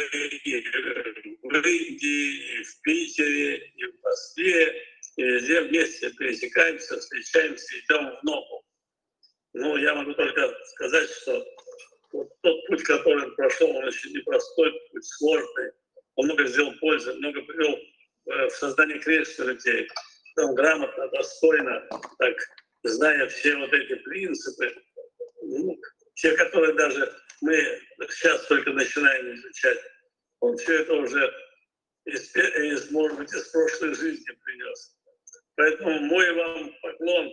и в Индии, и в Питере, и в Москве, и везде вместе пересекаемся, встречаемся, идем в ногу. Ну, я могу только сказать, что вот тот путь, который он прошел, он очень непростой, путь сложный. Он много сделал пользы, много привел в создание крепости людей. Он грамотно, достойно, так, зная все вот эти принципы, ну, те, которые даже мы сейчас только начинаем изучать, он все это уже из, из, может быть, из прошлой жизни принес. Поэтому мой вам поклон,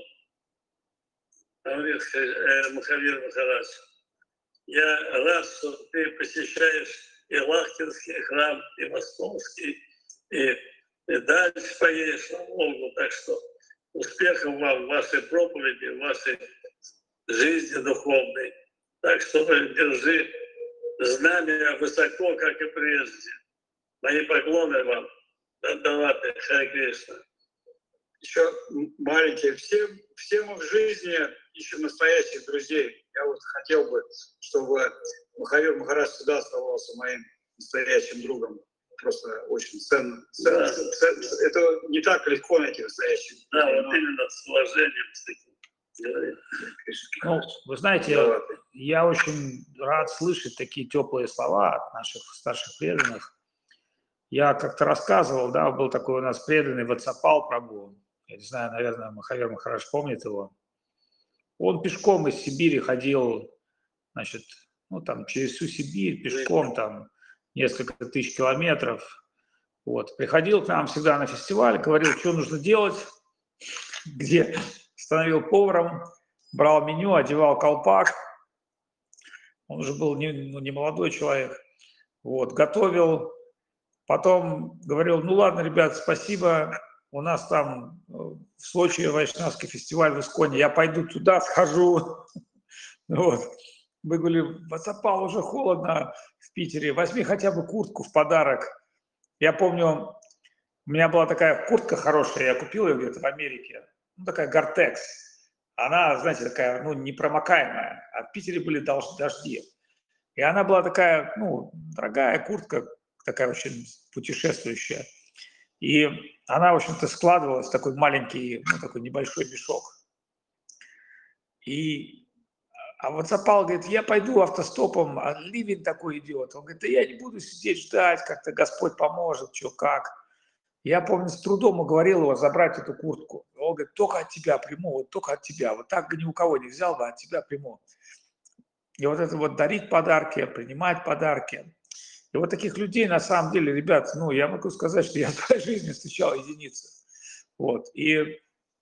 говорит Махавир Махарадж. Я рад, что ты посещаешь и Лахтинский храм, и Московский, и, и дальше поедешь на Волгу. Так что успехов вам в вашей проповеди, в вашей жизни духовной. Так что держи знамя высоко, как и прежде. Мои поклоны вам. Дандаваты, Харе Кришна. Еще маленькие. Все, все мы в жизни ищем настоящих друзей. Я вот хотел бы, чтобы Махавир Махарадж всегда оставался моим настоящим другом. Просто очень ценно. ценно, Да. ценно. Это не так легко найти настоящих. Да, вот именно с уважением, с таким. Ну, вы знаете, я очень рад слышать такие теплые слова от наших старших преданных. Я как-то рассказывал, да, был такой у нас преданный Вацапал Прабху. Я не знаю, наверное, Махавир Махарадж помнит его. Он пешком из Сибири ходил, значит, ну там через всю Сибирь пешком, там несколько тысяч километров. Вот. Приходил к нам всегда на фестиваль, говорил, что нужно делать, где становил поваром, брал меню, одевал колпак. Он уже был не, ну, не молодой человек. Вот, готовил. Потом говорил, ну ладно, ребят, спасибо. У нас там в Сочи Вайшнавский фестиваль в Исконе. Я пойду туда, схожу. Вот. Мы говорили, Вацапал, уже холодно в Питере. Возьми хотя бы куртку в подарок. Я помню, у меня была такая куртка хорошая, я купил ее где-то в Америке. Ну, такая Гортекс. Она, знаете, такая, ну, непромокаемая. А в Питере были дожди. И она была такая, ну, дорогая куртка, такая очень путешествующая. И она, в общем-то, складывалась в такой маленький, ну, такой небольшой мешок. И, а вот Вацапал говорит, я пойду автостопом, а ливень такой идет. Он говорит, да я не буду сидеть ждать, как-то Господь поможет, что как. Я, помню, с трудом уговорил его забрать эту куртку. Он говорит, только от тебя приму, вот только от тебя. Вот так ни у кого не взял бы, от тебя приму. И вот это вот дарить подарки, принимать подарки. И вот таких людей, на самом деле, ребят, ну, я могу сказать, что я в своей жизни встречал единицы. Вот. И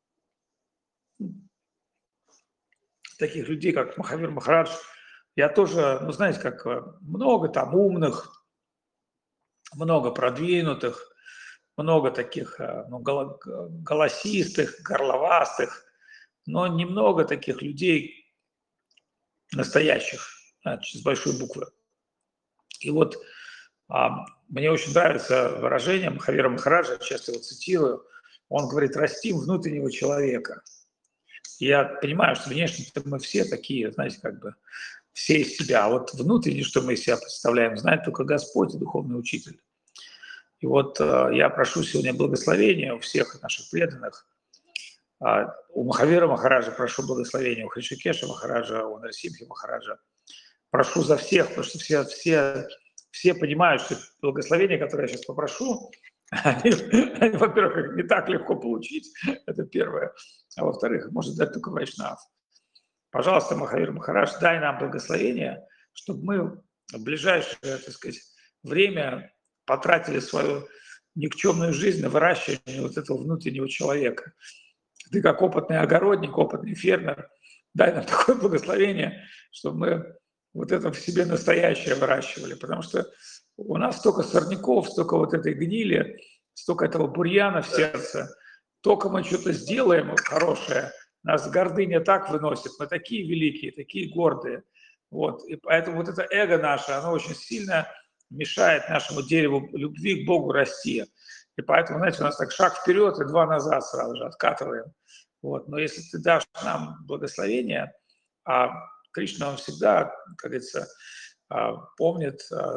таких людей, как Махавир Махарадж, я тоже, ну, знаете, как много там умных, много продвинутых, много таких, ну, голосистых, горловастых, но немного таких людей настоящих, значит, с большой буквы. И вот а, мне очень нравится выражение Махавира Махараджа, часто его цитирую, он говорит, растим внутреннего человека. И я понимаю, что внешне мы все такие, знаете, как бы все из себя, а вот внутренне, что мы из себя представляем, знает только Господь и духовный учитель. И вот э, я прошу сегодня благословения у всех наших преданных. Э, у Махавира Махараджа прошу благословения, у Хришикеша Махараджа, у Нарсимхи Махараджа. Прошу за всех, потому что все, все, все понимают, что благословения, которые я сейчас попрошу, они, они, во-первых, не так легко получить, это первое. А во-вторых, может дать только Вайшнав. Пожалуйста, Махавир Махарадж, дай нам благословение, чтобы мы в ближайшее, так сказать, время потратили свою никчемную жизнь на выращивание вот этого внутреннего человека. Ты как опытный огородник, опытный фермер, дай нам такое благословение, чтобы мы вот это в себе настоящее выращивали, потому что у нас столько сорняков, столько вот этой гнили, столько этого бурьяна в сердце. Только мы что-то сделаем хорошее, нас гордыня так выносит, мы такие великие, такие гордые. Вот. И поэтому вот это эго наше, оно очень сильно мешает нашему дереву любви к Богу расти. И поэтому, знаете, у нас так шаг вперед и два назад сразу же откатываем. Вот. Но если ты дашь нам благословение, а Кришна, он всегда, как говорится, помнит,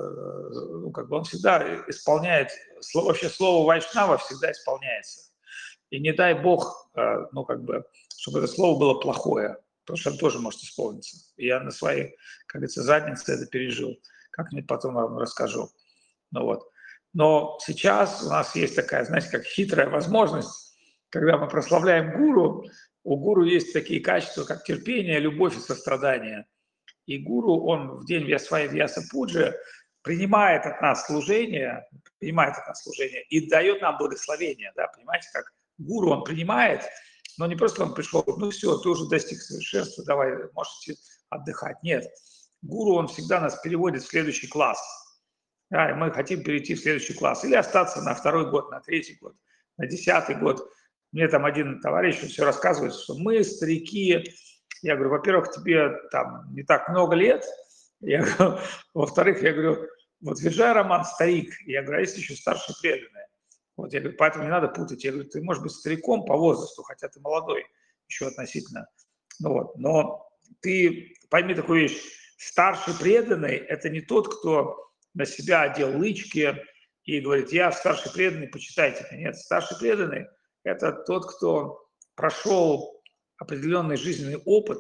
ну, как бы он всегда исполняет, вообще слово Вайшнава всегда исполняется. И не дай Бог, ну, как бы, чтобы это слово было плохое, потому что оно тоже может исполниться. И я на своей, как говорится, заднице это пережил. Как-нибудь потом вам расскажу. Ну, вот. Но сейчас у нас есть такая, знаете, как хитрая возможность, когда мы прославляем гуру, у гуру есть такие качества, как терпение, любовь и сострадание. И гуру, он в день Вьясвай Вьяса Пуджи принимает от нас служение, принимает от нас служение и дает нам благословение. Да? Понимаете, как гуру он принимает, но не просто он пришел, ну все, ты уже достиг совершенства, давай, можете отдыхать. Нет, гуру, он всегда нас переводит в следующий класс. Да, и мы хотим перейти в следующий класс или остаться на второй год, на третий год, на десятый год. Мне там один товарищ все рассказывает, что мы, старики, я говорю, во-первых, тебе там не так много лет, я говорю, во-вторых, я говорю, вот Виджай Роман старик, я говорю, а есть еще старшие преданные. Вот, я говорю, поэтому не надо путать. Я говорю, ты можешь быть стариком по возрасту, хотя ты молодой еще относительно. Ну вот, но ты пойми такую вещь, старший преданный – это не тот, кто на себя одел лычки и говорит, я старший преданный, почитайте меня. Нет, старший преданный – это тот, кто прошел определенный жизненный опыт,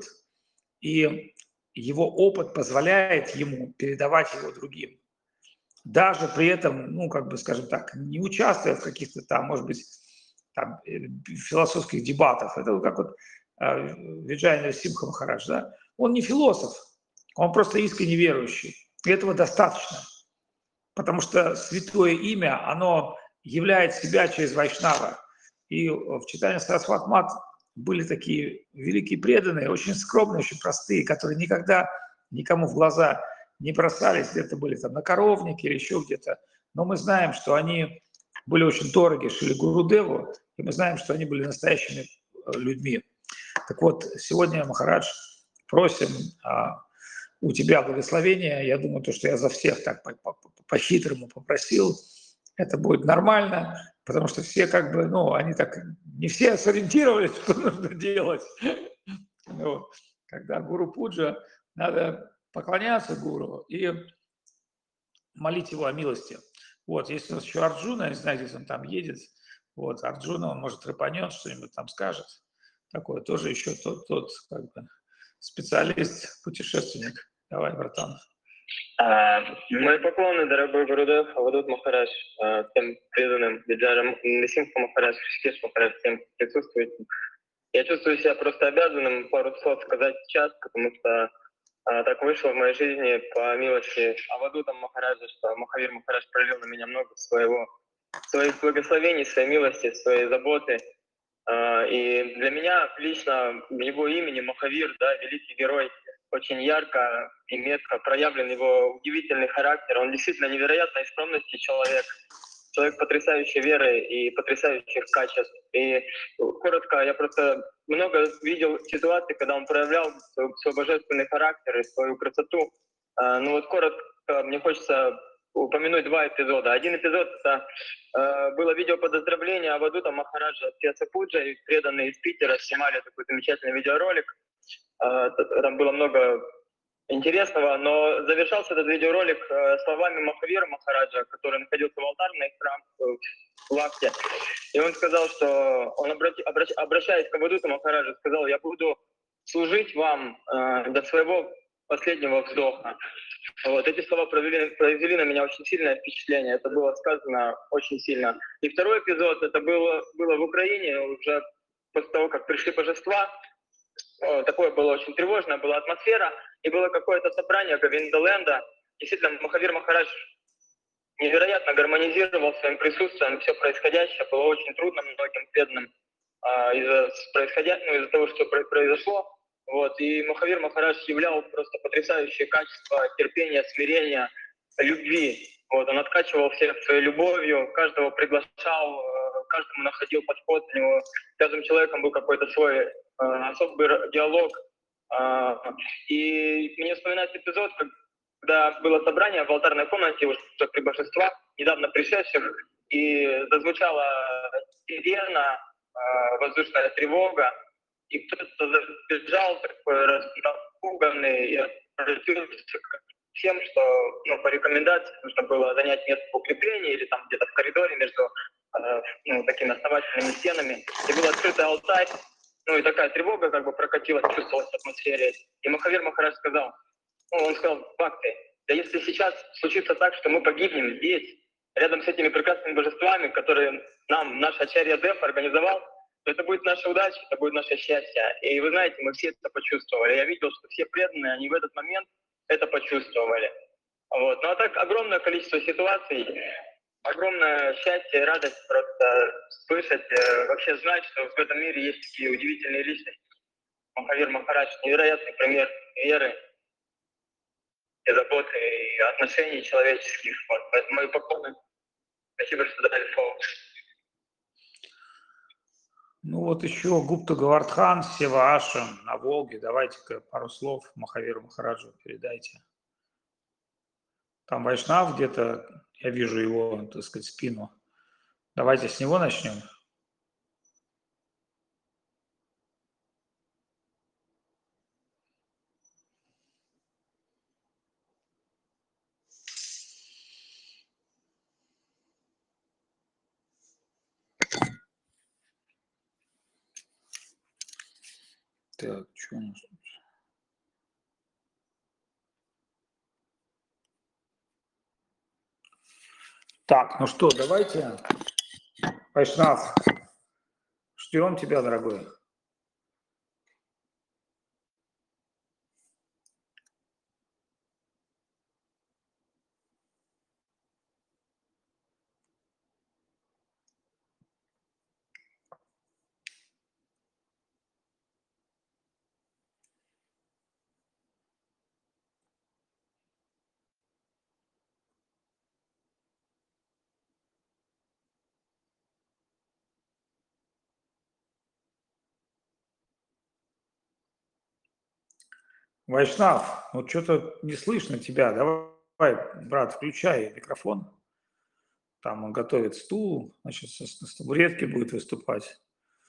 и его опыт позволяет ему передавать его другим. Даже при этом, ну, как бы, скажем так, не участвуя в каких-то там, может быть, там, философских дебатах. Это как вот э, Виджай Нарисимха Махарадж, да? Он не философ, он просто искренне верующий. И этого достаточно. Потому что святое имя, оно являет себя через Вайшнава. И в читании Сарасват Мат были такие великие преданные, очень скромные, очень простые, которые никогда никому в глаза не бросались, где-то были там на коровнике или еще где-то. Но мы знаем, что они были очень дороги Шри Гурудеву, и мы знаем, что они были настоящими людьми. Так вот, сегодня, Махарадж, просим а, у тебя благословения. Я думаю, то, что я за всех так по-хитрому попросил, это будет нормально, потому что все как бы, ну, они так, не все сориентировались, что нужно делать. Ну, когда гуру пуджа, надо поклоняться гуру и молить его о милости. Вот, если у нас еще Арджуна, я не знаю, где он там едет, вот, Арджуна, он, может, рыпанет, что-нибудь там скажет. Такое тоже еще тот, тот как бы, специалист, путешественник. Давай, братан. А, мои поклоны, дорогой Гурудев, Авадут Махарадж, а, всем преданным, Виджарам Нарисимха Махарадж, Ришикеш Махарадж, всем присутствующим. Я чувствую себя просто обязанным пару слов сказать сейчас, потому что а, так вышло в моей жизни по милости Авадута Махараджа, что Махавир Махарадж пролил на меня много своего, своих благословений, своей милости, своей заботы. А, и для меня лично в его имени Махавир, да, великий герой, очень ярко и метко проявлен его удивительный характер. Он действительно невероятной скромности человек, человек потрясающей веры и потрясающих качеств. И коротко, я просто много видел ситуаций, когда он проявлял свой, свой божественный характер и свою красоту. Ну вот коротко мне хочется упомянуть два эпизода. Один эпизод — это э, было видео поздравления Авадута Махараджа от Вьяса Пуджа, и преданные из Питера снимали такой замечательный видеоролик. Э, там было много интересного, но завершался этот видеоролик э, словами Махавира Махараджа, который находился в алтарной храме в Лахте. И он сказал, что он, обрати, обращ, обращаясь к Авадуту Махараджу, сказал: «Я буду служить вам э, до своего последнего вздоха». Вот эти слова произвели, произвели на меня очень сильное впечатление. Это было сказано очень сильно. И второй эпизод, это было, было в Украине, уже после того, как пришли божества. Такое было очень тревожная была атмосфера, и было какое-то собрание Говиндаленда. Действительно, Махавир Махарадж невероятно гармонизировал своим присутствием все происходящее. Было очень трудно многим преданным а, из-за происходящего, ну, из-за того, что произошло. Вот. И Махавир Махарадж являл просто потрясающие качества терпения, смирения, любви. Вот. Он откачивал всех своей любовью, каждого приглашал, каждому находил подход. У него с каждым человеком был какой-то свой э, особый диалог. Э, и мне вспоминается эпизод, когда было собрание в алтарной комнате уже при божествах, недавно пришедших, и зазвучала сирена, воздушная тревога, и кто-то забежал такой распуганный и обратился к тем, что ну, по рекомендации нужно было занять место укрепления или там где-то в коридоре между ну, такими основательными стенами. И был открытый алтарь, ну и такая тревога как бы прокатилась, чувствовалась в атмосфере. И Махавир Махарадж сказал, ну, он сказал, Бхакти, да если сейчас случится так, что мы погибнем здесь, рядом с этими прекрасными божествами, которые нам наш Ачарья Дев организовал, то это будет наша удача, это будет наше счастье. И вы знаете, мы все это почувствовали. Я видел, что все преданные, они в этот момент это почувствовали. Вот. Ну а так огромное количество ситуаций, огромное счастье и радость просто слышать, вообще знать, что в этом мире есть такие удивительные личности. Махавир Махарадж — невероятный пример веры и заботы, и отношений человеческих. Вот. Поэтому мои поклоны. Спасибо, что дали слово. Ну вот еще Гупта Гавардхан, Сева Ашам на Волге. Давайте-ка пару слов Махавиру Махараджу передайте. Там Вайшнав где-то, я вижу его, так сказать, спину. Давайте с него начнем. Так, что у нас тут? Так, ну что, давайте. Вайшнав, ждем тебя, дорогой. Вайшнав, вот что-то не слышно тебя. Давай, брат, включай микрофон. Там он готовит стул, значит, с табуретки будет выступать.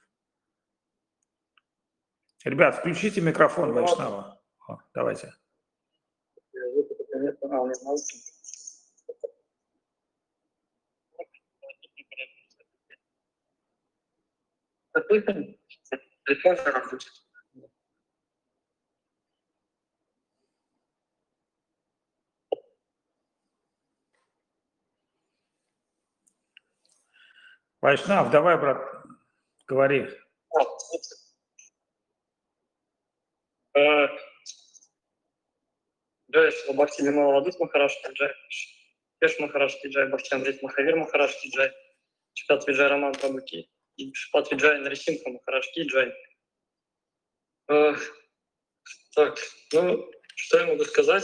Ребят, включите микрофон Вайшнава. О, давайте. Вайшнав, давай, брат, говори. Джай Бхакти Вимала Вадут Махарадж Джай, Пеш Махарадж Джай, Бхакти Амрит Махавир Махарадж Джай, Шпат Виджай Раман Прабхуки, Шпат Виджай Нарисимха Махарадж Джай. Так, ну, что я могу сказать?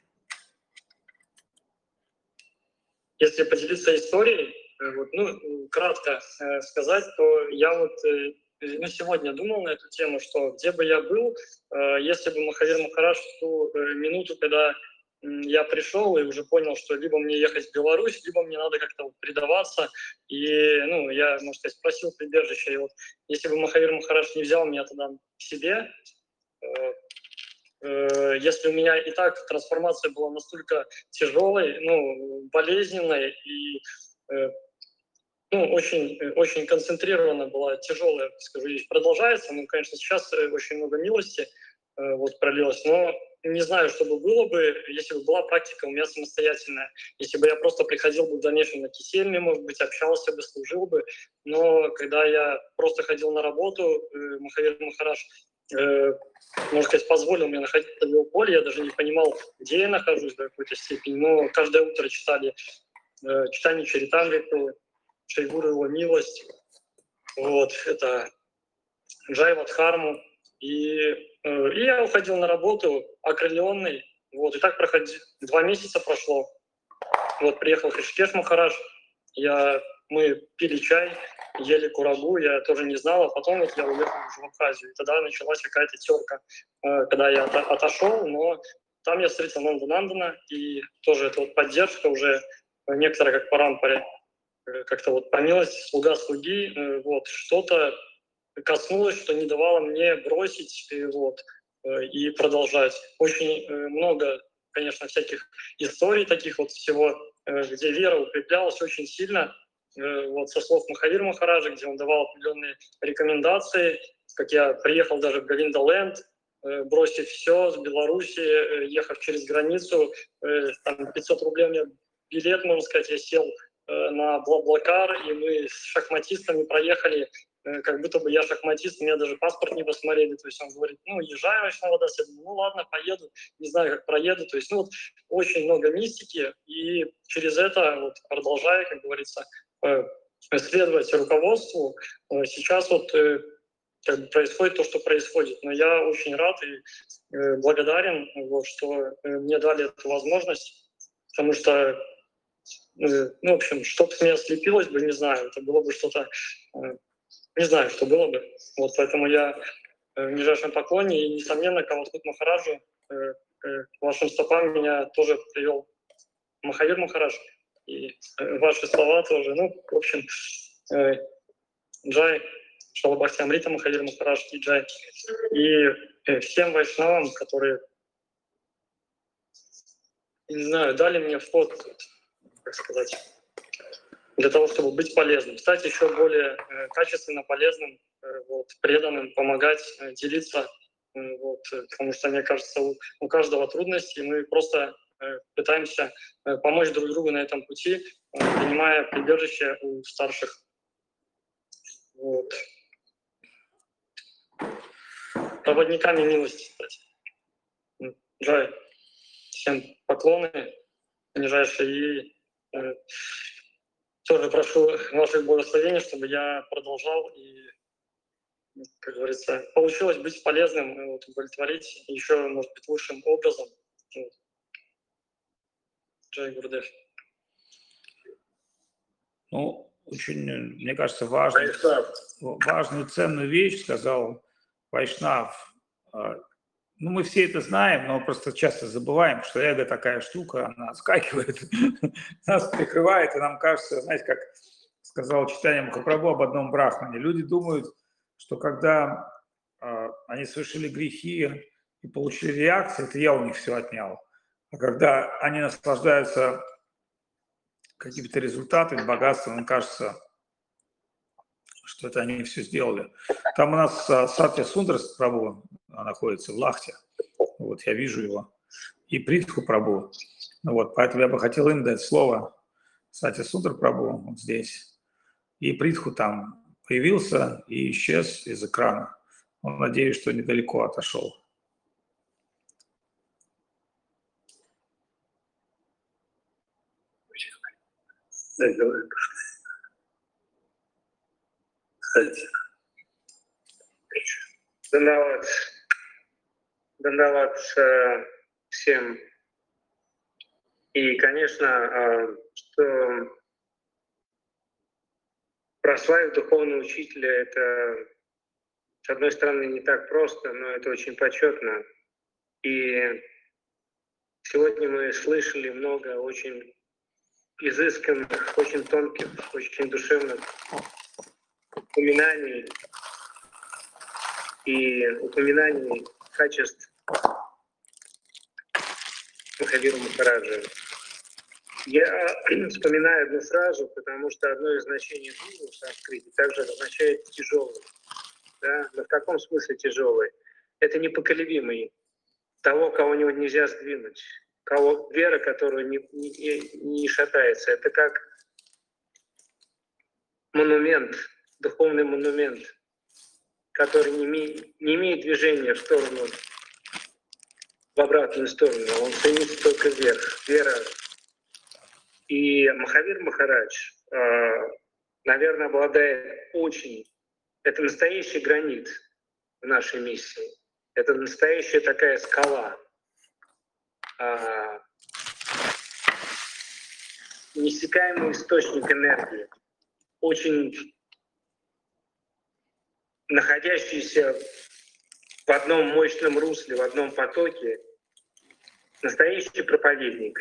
Если поделиться историей, вот, ну, кратко э, сказать, то я вот э, ну, сегодня думал на эту тему, что где бы я был, э, если бы Махавир Махарадж в ту э, минуту, когда э, я пришел и уже понял, что либо мне ехать в Беларусь, либо мне надо как-то вот предаваться, и, ну, я, можно сказать, спросил прибежище, и вот если бы Махавир Махарадж не взял меня тогда к себе, э, если у меня и так трансформация была настолько тяжелой, ну, болезненной и ну, очень, очень концентрирована была, тяжелая, скажу, и продолжается. Ну, конечно, сейчас очень много милости вот, пролилось, но не знаю, что бы было бы, если бы была практика у меня самостоятельная, если бы я просто приходил бы в дальнейшем на кисельме, может быть, общался бы, служил бы, но когда я просто ходил на работу, Махавир Махарадж, э, можно сказать, позволил мне находиться в его поле, я даже не понимал, где я нахожусь до какой-то степени, но каждое утро читали э, читание Чаритамриту, Шри Гуру его милость, вот, это Джайва Дхарму, и, э, и я уходил на работу окрыленный, вот, и так проходи, два месяца прошло, вот, приехал Хришикеш Махарадж, я, мы пили чай, ели курагу, я тоже не знал, а потом вот я уехал уже в Абхазию, и тогда началась какая-то терка, э, когда я от, отошел, но там я встретил Нанда Нандана, и тоже это вот поддержка уже некоторая как по рампоре, как-то вот по милости, слуга слуги, вот, что-то коснулось, что не давало мне бросить вот, и продолжать. Очень много, конечно, всяких историй таких вот всего, где вера укреплялась очень сильно, вот со слов Махавира Махараджа, где он давал определенные рекомендации, как я приехал даже в Говиндаленд, бросив все с Беларуси, ехав через границу, там пятьсот рублей у меня билет, можно сказать, я сел на Блаблакар, и мы с шахматистами проехали, как будто бы я шахматист, меня даже паспорт не посмотрели, то есть он говорит, ну, езжай, Вайшнава Дас, я думаю, ну, ладно, поеду, не знаю, как проеду, то есть, ну, вот, очень много мистики, и через это, вот, продолжая, как говорится, следовать руководству, сейчас вот как бы происходит то, что происходит, но я очень рад и благодарен, вот, что мне дали эту возможность, потому что ну, в общем, что-то с меня слепилось бы, не знаю, это было бы что-то, не знаю, что было бы. Вот поэтому я в нижайшем поклоне, и, несомненно, Кавадхут Махараджу, к вашим стопам меня тоже привел Махавир Махарадж, и ваши слова тоже, ну, в общем, Джай, Шалабхакти Амрита Махавир Махарадж, и Джай, и всем вайшнавам, которые, не знаю, дали мне вход, как сказать, для того, чтобы быть полезным. Стать еще более э, качественно полезным, э, вот, преданным, помогать, э, делиться. Э, вот, потому что, мне кажется, у, у каждого трудности, и мы просто э, пытаемся э, помочь друг другу на этом пути, э, принимая прибежище у старших. Вот. Проводниками милости, кстати. Джай, всем поклоны нижайшие, и э, тоже прошу ваших благословений, чтобы я продолжал и, как говорится, получилось быть полезным, вот, удовлетворить еще, может быть, лучшим образом. Вот. Джай Гурдев. Ну, очень, мне кажется, важную, важную, ценную вещь сказал Вайшнав. Ну, мы все это знаем, но просто часто забываем, что эго такая штука, она отскакивает, нас прикрывает, и нам кажется, знаете, как сказал Чайтанья Махапрабху об одном брахмане, люди думают, что когда э, они совершили грехи и получили реакции, это я у них все отнял. А когда они наслаждаются какими-то результатами, богатством, им кажется, что это они все сделали. Там у нас Сатья Сундара Прабху находится в Лахте. Вот, я вижу его. И Притху Прабху. Ну, вот, поэтому я бы хотел им дать слово. Сатья Сундара Прабху вот здесь. И Притху там появился и исчез из экрана. Он, надеюсь, что недалеко отошел. Дандават, Дандават всем. И, конечно, что прославить духовного учителя, это, с одной стороны, не так просто, но это очень почетно. И сегодня мы слышали много очень изысканных, очень тонких, очень душевных упоминаний и упоминаний качеств Махавира Махараджа. Я вспоминаю одну фразу, потому что одно из значений гуру в санскрите также означает тяжелый. Да? Но в каком смысле тяжелый? Это непоколебимый, того, кого нельзя сдвинуть, кого вера, которая не, не, не шатается. Это как монумент, духовный монумент, который не, име, не имеет движения в сторону, в обратную сторону, он стремится только вверх. Вера. И Махавир Махарадж, наверное, обладает очень... Это настоящий гранит в нашей миссии. Это настоящая такая скала. Неиссякаемый источник энергии. Очень находящийся в одном мощном русле, в одном потоке, настоящий проповедник.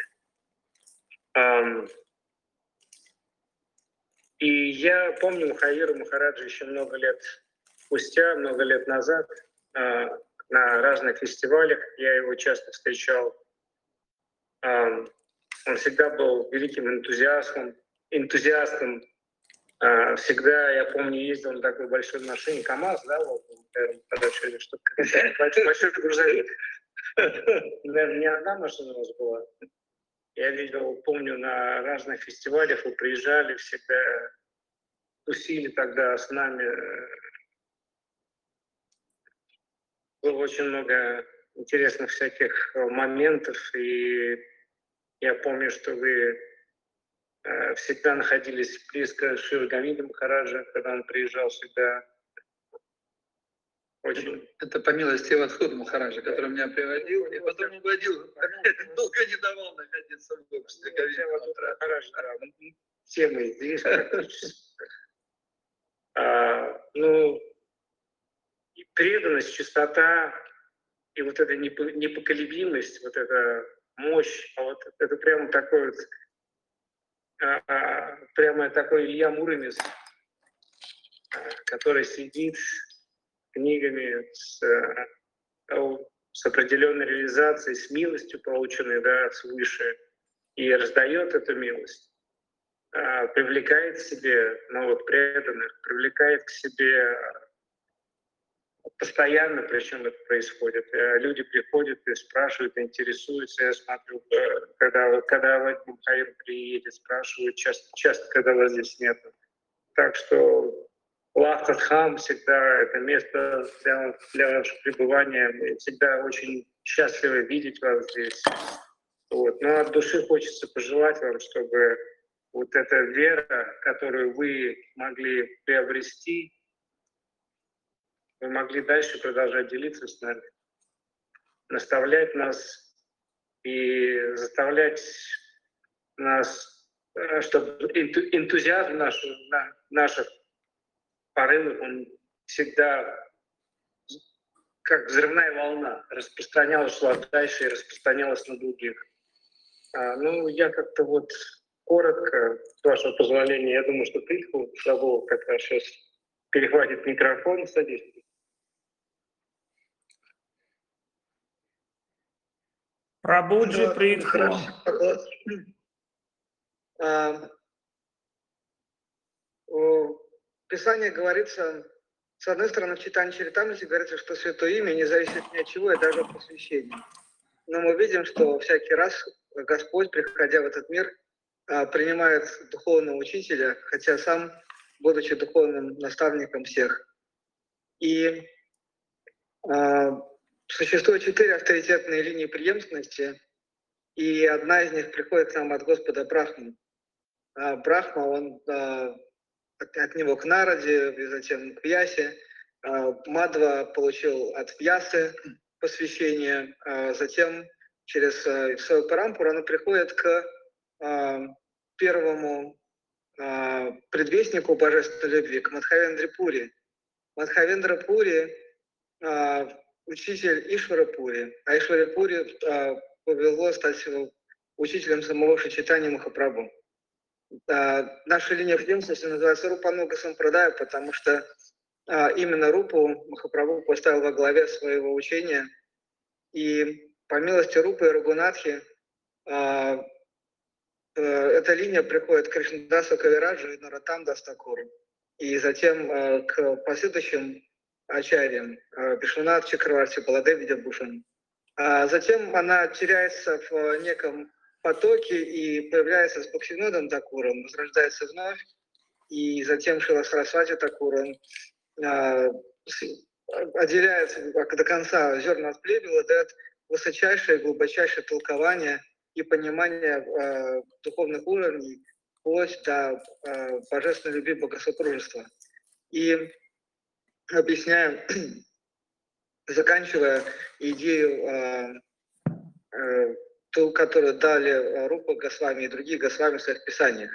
И я помню Махавира Махараджа еще много лет спустя, много лет назад, на разных фестивалях. Я его часто встречал. Он всегда был великим энтузиастом, энтузиастом. Всегда, я помню, ездил на такой большой машине, КамАЗ, да, вот, большой, большой грузовик. Наверное, не одна машина у нас была. Я видел, помню, на разных фестивалях вы приезжали, всегда тусили тогда с нами. Было очень много интересных всяких моментов, и я помню, что вы всегда находились близко с Шри Гамида Махараджа, когда он приезжал сюда. Очень... Это по милости Вадхуда Махараджа, который меня приводил, и потом уводил. Долго не давал находиться в обществе Гамида Махараджа. Все мы здесь. Ну, преданность, чистота и вот эта непоколебимость, вот эта мощь, а вот это прямо такой вот, прямо такой Илья Муромец, который сидит книгами с, с определенной реализацией, с милостью, полученной, да, свыше, и раздает эту милость, привлекает к себе новых преданных, привлекает к себе постоянно, причем это происходит. Люди приходят и спрашивают, интересуются. Я смотрю, когда, когда Махавир приедет, спрашивают часто, часто, когда вас здесь нет. Так что Лахтадхам всегда это место для, для вашего пребывания. Мы всегда очень счастливы видеть вас здесь. Вот. Но от души хочется пожелать вам, чтобы вот эта вера, которую вы могли приобрести, вы могли дальше продолжать делиться с нами, наставлять нас и заставлять нас, чтобы энтузиазм наш, наших порывов, он всегда, как взрывная волна, распространялась, шла дальше и распространялась на других. А, ну, я как-то вот коротко, с вашего позволения, я думаю, что Притху Шабов как раз сейчас перехватит микрофон, садись. Прабуджи Притху. В Писании говорится, с одной стороны, в Чайтанья Чаритамрите говорится, что Святое Имя не зависит ни от чего и даже от посвящения. Но мы видим, что всякий раз Господь, приходя в этот мир, принимает духовного учителя, хотя сам, будучи духовным наставником всех. И э, существует четыре авторитетные линии преемственности, и одна из них приходит к нам от Господа Брахмы. А Брахма, он э, от, от него к Нараде, и затем к Вьясе. Э, Мадва получил от Вьясы посвящение, э, затем через э, свою парампуру она приходит к э, первому э, предвестнику божественной любви, к Мадхавендре Пури. Мадхавендра Пури э, учитель Ишвара Пури, а Ишвара Пури э, повело стать учителем самого Чайтаньи Махапрабху. Э, наша линия преемственности называется Рупануга Сампрадая, потому что э, именно Рупу Махапрабху поставил во главе своего учения. И по милости Рупы и Рагунатхи э, э, эта линия приходит к Кришнадасу Кавираджу и Нароттам Дас Такуру. И затем э, к последующим ачарьям, э, Вишванат Чакраварти, Баладеви Дебушин. А затем она теряется в неком потоке и появляется с Бхактивинодом Такуром, возрождается вновь, и затем Шрила Сарасвати Такур, он э, отделяет до конца зерна от плевела, дает высочайшее, глубочайшее толкование и понимание э, духовных уровней, вплоть до э, божественной любви, богосопружества. И объясняем, заканчивая идею, э, э, ту, которую дали Рупа Госвами и другие Госвами в своих писаниях.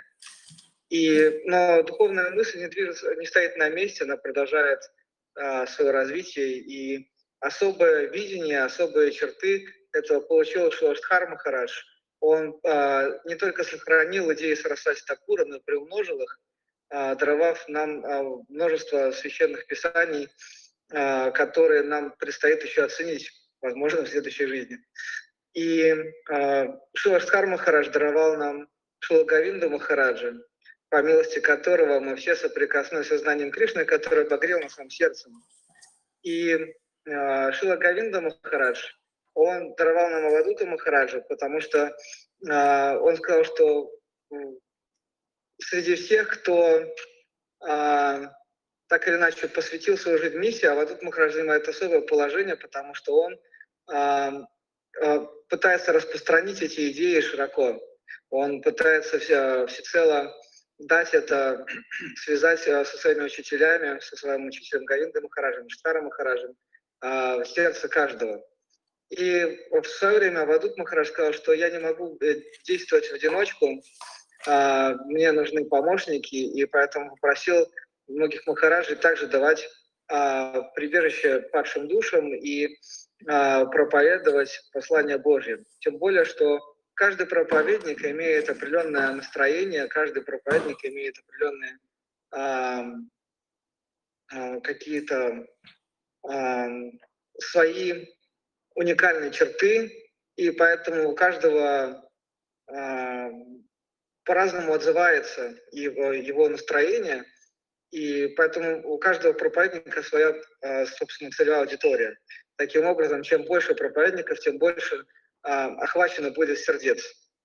И, но духовная мысль не движется, не стоит на месте, она продолжает э, свое развитие, и особое видение, особые черты это получил Шилаштхар Махарадж. Он а, не только сохранил идеи Сарасвати Такура, но и приумножил их, а, даровав нам а, множество священных писаний, а, которые нам предстоит еще оценить, возможно, в следующей жизни. И а, Шилаштхар Махарадж даровал нам Шила Говинду Махараджа, по милости которого мы все соприкоснулись со знанием Кришны, который обогрел нас своим сердцем. И э, Шила Говинда Махарадж, он даровал нам Авадута Махараджа, потому что э, он сказал, что э, среди всех, кто э, так или иначе посвятил свою жизнь миссии, Авадут Махарадж занимает особое положение, потому что он э, э, пытается распространить эти идеи широко. Он пытается все, всецело дать это, связать со своими учителями, со своим учителем Говинда Махараджем, Штара Махараджем, в сердце каждого. И в свое время Авадут Махарадж сказал, что я не могу действовать в одиночку, мне нужны помощники, и поэтому попросил многих Махараджей также давать прибежище падшим душам и проповедовать послание Божье. Тем более, что каждый проповедник имеет определенное настроение, каждый проповедник имеет определенные а, а, какие-то а, свои уникальные черты, и поэтому у каждого а, по-разному отзывается его, его настроение, и поэтому у каждого проповедника своя, а, собственно, целевая аудитория. Таким образом, чем больше проповедников, тем больше охвачено будет сердец.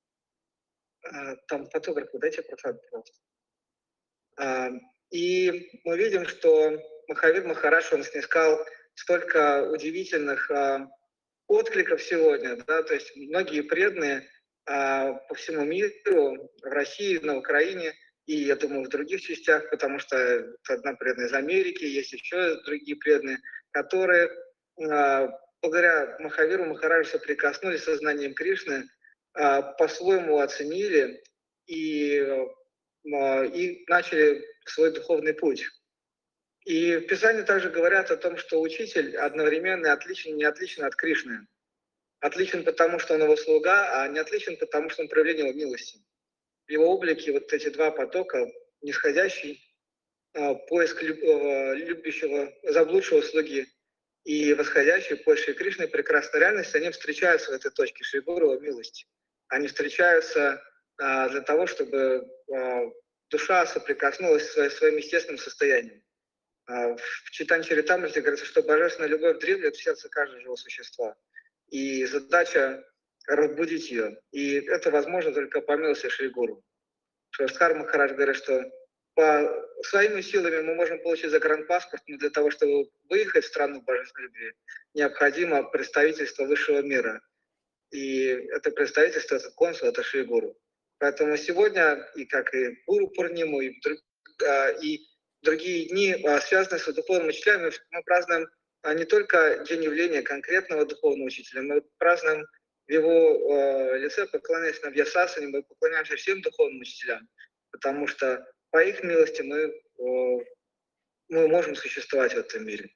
Там фотографу дайте просад, пожалуйста. И мы видим, что Махавир Махарадж, он снискал столько удивительных откликов сегодня, да, то есть многие преданные по всему миру, в России, на Украине, и, я думаю, в других частях, потому что одна преданная из Америки, есть еще другие преданные, которые благодаря Махавиру Махараджу соприкоснулись со знанием Кришны, по-своему оценили и, и начали свой духовный путь. И в Писании также говорят о том, что учитель одновременно отличен, не отличен от Кришны. Отличен потому, что он его слуга, а не отличен потому, что он проявление его милости. В его облике вот эти два потока, нисходящий, поиск любящего, заблудшего слуги, и восходящий поиск Шри Кришны, прекрасная реальность, они встречаются в этой точке Шри Гуру милости. Они встречаются а, для того, чтобы а, душа соприкоснулась со своим естественным состоянием. А, в Чайтанья-чаритамрите говорится, что божественная любовь дремлет в сердце каждого живого существа. И задача разбудить ее. И это возможно только по милости Шри Гуру. Шилаштхар Махарадж говорит, что по своими силами мы можем получить загранпаспорт, но для того, чтобы выехать в страну божественной любви, необходимо представительство высшего мира. И это представительство, это консул, это Шри Гуру. Поэтому сегодня, и как и Гуру Пурниму, и, и другие дни, связанные с духовными учителями, мы празднуем не только день явления конкретного духовного учителя, мы празднуем в его лице, поклоняясь на Вьясасане, мы поклоняемся всем духовным учителям, потому что по их милости мы, мы можем существовать в этом мире.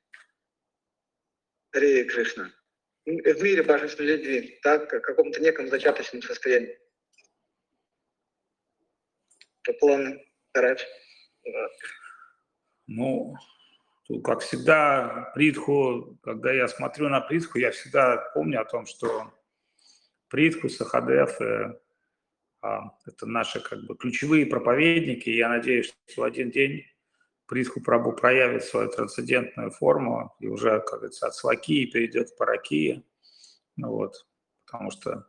Харе Кришна. В мире божественной любви, так, в каком-то неком зачаточном состоянии. Планы, Харадж. Ну, тут, как всегда, Притху, когда я смотрю на Притху, я всегда помню о том, что Притху, Сахадев, это наши как бы ключевые проповедники. Я надеюсь, что в один день Притху Прабху проявит свою трансцендентную форму и уже, как говорится, от Свакии перейдет в Паракии. Ну вот, потому что...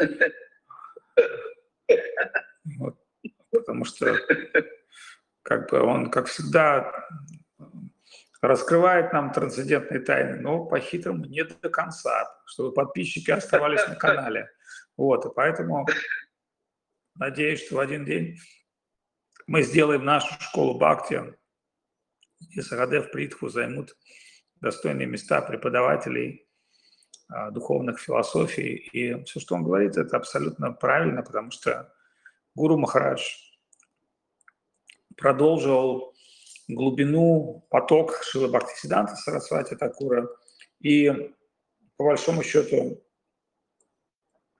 Вот, потому что как бы он, как всегда, раскрывает нам трансцендентные тайны, но по-хитрому не до конца, чтобы подписчики оставались на канале. Вот, и поэтому надеюсь, что в один день мы сделаем нашу школу Бхакти, где Сахадев, Притху займут достойные места преподавателей а, духовных философий. И все, что он говорит, это абсолютно правильно, потому что Гуру Махарадж продолжил глубину, поток Шрилы Бхактисиддханты Сарасвати Такура. И по большому счету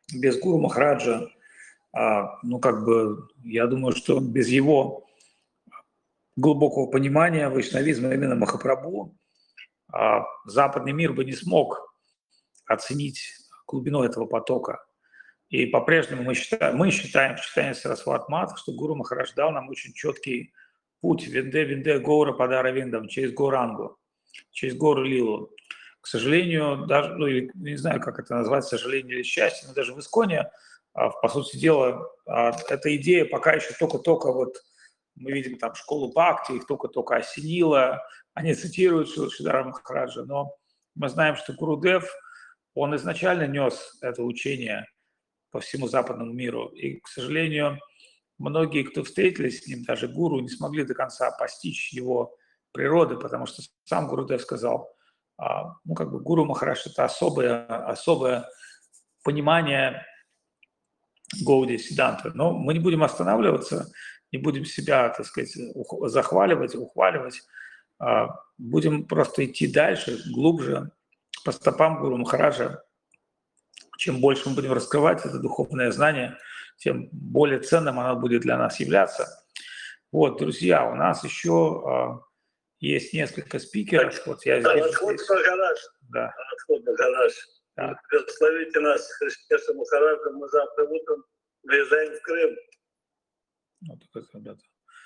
без Гуру Махараджа, ну, как бы, я думаю, что без его глубокого понимания вайшнавизма именно Махапрабху западный мир бы не смог оценить глубину этого потока. И по-прежнему мы считаем, мы считаем в читании Сарасват Мат, что Гуру Махарадж дал нам очень четкий путь Винде Винде Гаура Падара Виндам через Горангу, через гору Лилу. К сожалению, даже, ну, или, не знаю, как это назвать, к сожалению или счастье, но даже в Исконе, по сути дела, эта идея пока еще только-только, вот мы видим там школу Бхакти, их только-только осенило, они цитируют Шридхара Махараджа, но мы знаем, что Гурудев, он изначально нес это учение по всему западному миру. И, к сожалению, многие, кто встретились с ним, даже гуру, не смогли до конца постичь его природы, потому что сам Гурудев сказал, ну, как бы Гуру Махарадж – это особое, особое понимание Гауди Сиддханты. Но мы не будем останавливаться, не будем себя, так сказать, захваливать, ухваливать. Будем просто идти дальше, глубже, по стопам Гуру Махараджа. Чем больше мы будем раскрывать это духовное знание, тем более ценным оно будет для нас являться. Вот, друзья, у нас еще э, есть несколько спикеров. Вот я здесь. Отход Махарадж. Да. Отход Махарадж. Да. Благословите нас, Христос Махараджа, мы завтра утром выезжаем в Крым. Вот это, ребята.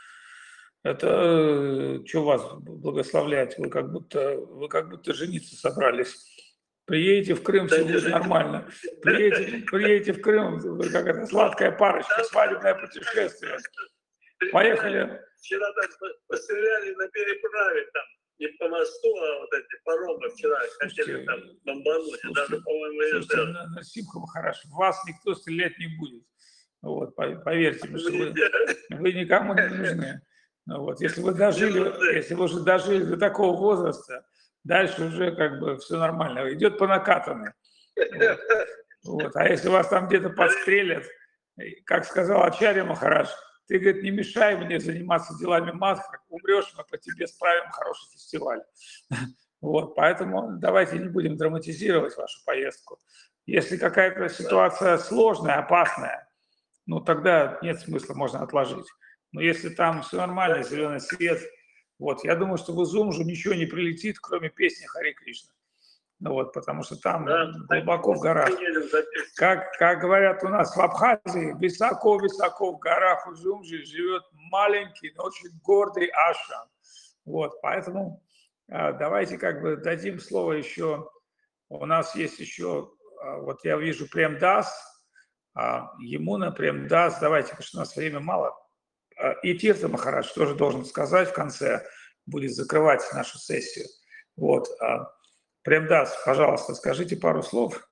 Это что вас благословлять? Вы как будто, вы как будто жениться собрались. Приедете в Крым, все будет нормально. Приедете, приедете в Крым, вы как это, сладкая парочка, свадебное путешествие. Поехали. Вчера так постреляли на переправе там, не по мосту, а вот эти паромы вчера хотели там бомбануть, даже, по-моему, слушайте, на, на Симха Махарадж, вас никто стрелять не будет. Вот, поверьте мне, что вы, вы никому не нужны. Вот, если вы дожили, если вы уже дожили до такого возраста, дальше уже как бы все нормально, идет по накатанной. Вот. Вот. А если вас там где-то подстрелят, как сказал Ачарья Махарадж, ты, говорит, не мешай мне заниматься делами Мадха, умрешь, мы по тебе справим хороший фестиваль. Вот, поэтому давайте не будем драматизировать вашу поездку. Если какая-то ситуация сложная, опасная, ну тогда нет смысла, можно отложить. Но если там все нормально, зеленый свет, вот, я думаю, что в Изумжу ничего не прилетит, кроме песни Хари Кришна. Ну вот, потому что там да, глубоко в горах. Как, как говорят у нас в Абхазии, высоко-высоко в горах Изумжи живет маленький, но очень гордый ашрам. Вот, поэтому давайте как бы дадим слово еще. У нас есть еще, вот я вижу Премдас, Емуна, Премдас. Давайте, потому что у нас время мало. И Тирта Махарадж тоже должен сказать в конце, будет закрывать нашу сессию. Вот. Премдас, пожалуйста, скажите пару слов.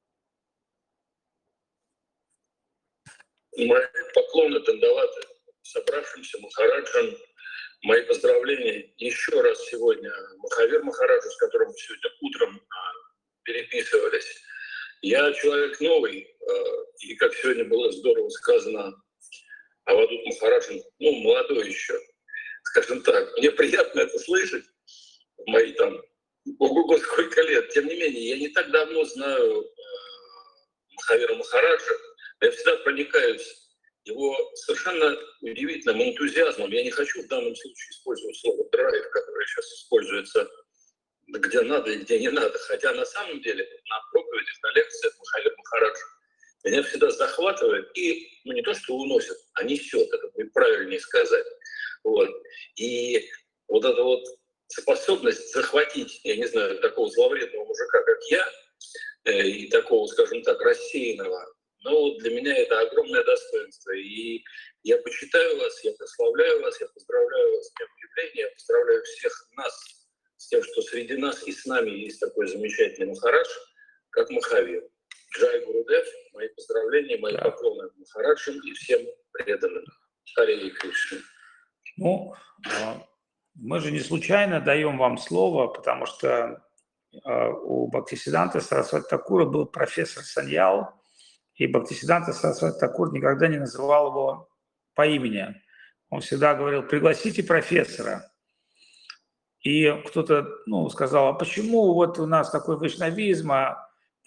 Мои поклоны, Дандаваты, собравшимся Махараджам. Мои поздравления еще раз сегодня Махавир Махараджу, с которым мы сегодня утром переписывались. Я человек новый, и, как сегодня было здорово сказано, Авадут Махарадж, ну, молодой еще, скажем так. Мне приятно это слышать в мои там, ого-го, сколько лет. Тем не менее, я не так давно знаю э, Махавира Махараджа. Я всегда проникаюсь его совершенно удивительным энтузиазмом. Я не хочу в данном случае использовать слово «драйв», которое сейчас используется где надо и где не надо. Хотя на самом деле на проповедях, на лекциях Махавир Махарадж меня всегда захватывает и, ну, не то что уносит, а несет, это будет правильнее сказать. Вот. И вот эта вот способность захватить, я не знаю, такого зловредного мужика, как я, э, и такого, скажем так, рассеянного, но для меня это огромное достоинство. И я почитаю вас, я прославляю вас, я поздравляю вас с тем явлением, я поздравляю всех нас с тем, что среди нас и с нами есть такой замечательный Махарадж, как Махавир. Джай Гурудев, мои поздравления, мои да. поклоны Махараджам и всем преданным. Харе Кришна. Ну, мы же не случайно даем вам слово, потому что у Бхактисиддханты Сарасвати Такура был профессор Саньял, и Бхактисиддханта Сарасвати Такур никогда не называл его по имени. Он всегда говорил: пригласите профессора. И кто-то, ну, сказал: а почему вот у нас такой вайшнавизм, а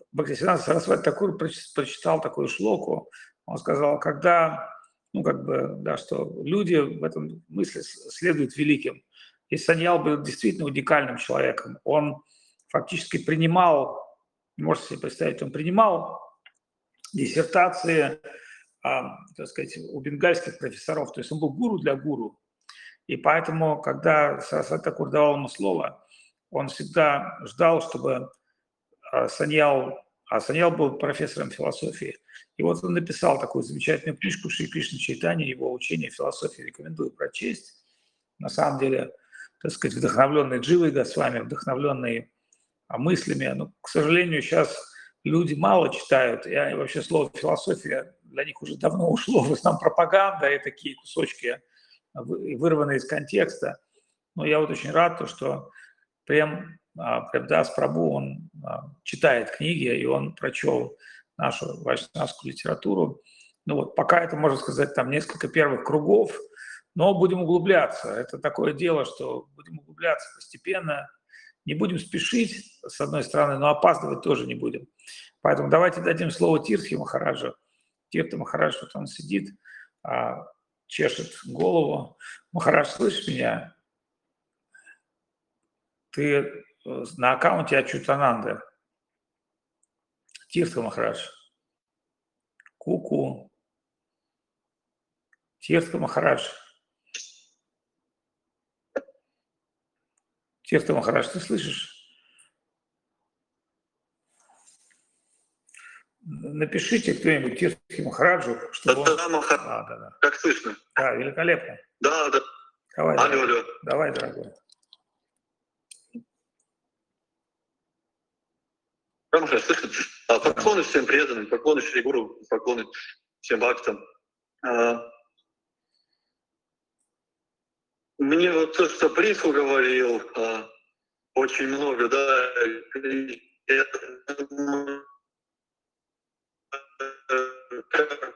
Бхактисиданта Сарасвати Такур прочитал такую шлоку. Он сказал, когда, ну, как бы, да, что люди в этом смысле следуют великим. И Саньял был действительно уникальным человеком. Он фактически принимал, можете себе представить, он принимал диссертации, а, так сказать, у бенгальских профессоров. То есть он был гуру для гуру. И поэтому, когда Сарасвати Такур давал ему слово, он всегда ждал, чтобы Саньял, а Саньял был профессором философии. И вот он написал такую замечательную книжку «Шри Кришна Чайтанья», его учение философии, рекомендую прочесть. На самом деле, так сказать, вдохновленный Дживой Госвами, вдохновленный мыслями. Но, к сожалению, сейчас люди мало читают, и вообще слово «философия» для них уже давно ушло. В основном пропаганда и такие кусочки, вырванные из контекста. Но я вот очень рад, что прям Прабхудас Прабху, он читает книги, и он прочел нашу вайшнавскую литературу. Ну вот, пока это, можно сказать, там несколько первых кругов, но будем углубляться. Это такое дело, что будем углубляться постепенно. Не будем спешить, с одной стороны, но опаздывать тоже не будем. Поэтому давайте дадим слово Тиртхе Махараджу. Тиртха Махарадж, вот он сидит, чешет голову. Махарадж, слышишь меня? Ты на аккаунте Ачутананды. Тиртха Махарадж. Ку-ку. Тиртха Махарадж. Тиртха Махарадж, ты слышишь? Напишите кто-нибудь Тиртхе Махараджу, чтобы да, он... Да, Махарадж. А, да, да. Как слышно? Да, великолепно. Да, да. Давай, алло, дорогой. алло. Давай, дорогой. Рамаха, слышно? А, поклоны всем преданным, поклоны Шри Гуру, поклоны всем бхактам. А, мне вот то, что Прису говорил, а, очень много, да, я думаю, как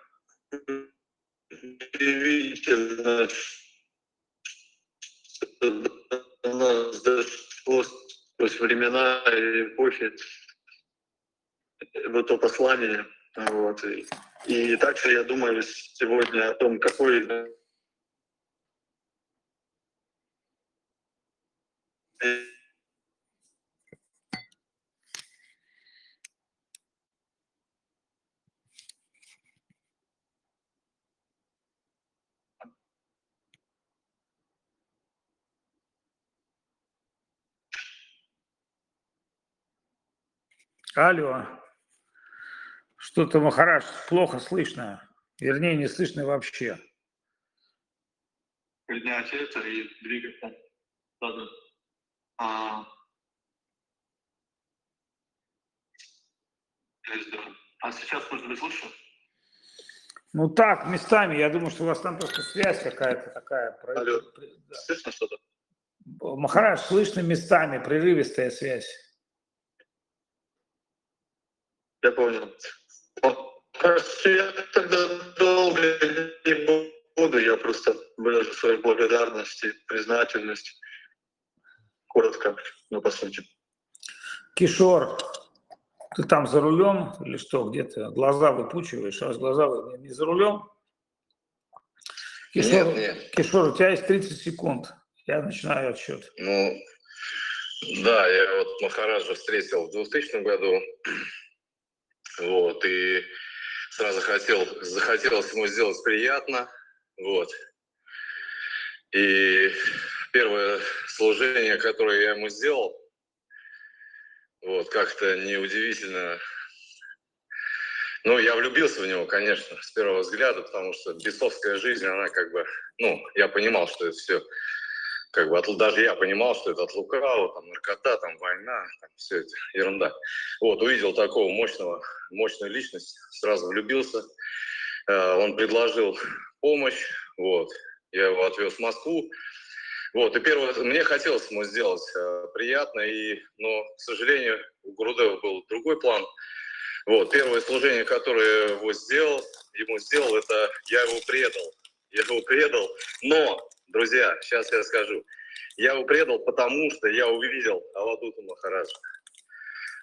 удивительно, что до нас дошло сквозь времена и эпохи вот то послание. Вот. И, и также я думаю сегодня о том, какой Алло. Что-то, Махарадж, плохо слышно. Вернее, не слышно вообще. принять это и двигаться. Ладно. А, а сейчас, может быть, лучше? Ну так, местами. Я думаю, что у вас там просто связь какая-то такая. Алло. Да. Слышно что-то? Махарадж, слышно местами, прерывистая связь. Я понял. Я тогда долго не буду, я просто выражу свою благодарность и признательность. Коротко, но по сути. Кишор, ты там за рулем или что, где ты глаза выпучиваешь, а глаза вы не за рулем? Кишор, нет, нет. Кишор, у тебя есть тридцать секунд, я начинаю отсчет. Ну, да, я вот Махараджа встретил в двухтысячном году, вот, и сразу хотел, захотелось ему сделать приятно, вот. И первое служение, которое я ему сделал, вот, как-то неудивительно. Ну, я влюбился в него, конечно, с первого взгляда, потому что бесовская жизнь, она как бы, ну, я понимал, что это все, как бы, от, даже я понимал, что это от лукавого, там, наркота, там, война, там, все это ерунда. Вот, увидел такого мощного, мощную личность, сразу влюбился. Он предложил помощь, вот, я его отвез в Москву. Вот, и первое, мне хотелось ему сделать э, приятно, и, но, к сожалению, у Гурудева был другой план. Вот, первое служение, которое его сделал, ему сделал, это я его предал. Я его предал, но, друзья, сейчас я скажу, я его предал, потому что я увидел Авадуту Махараджа.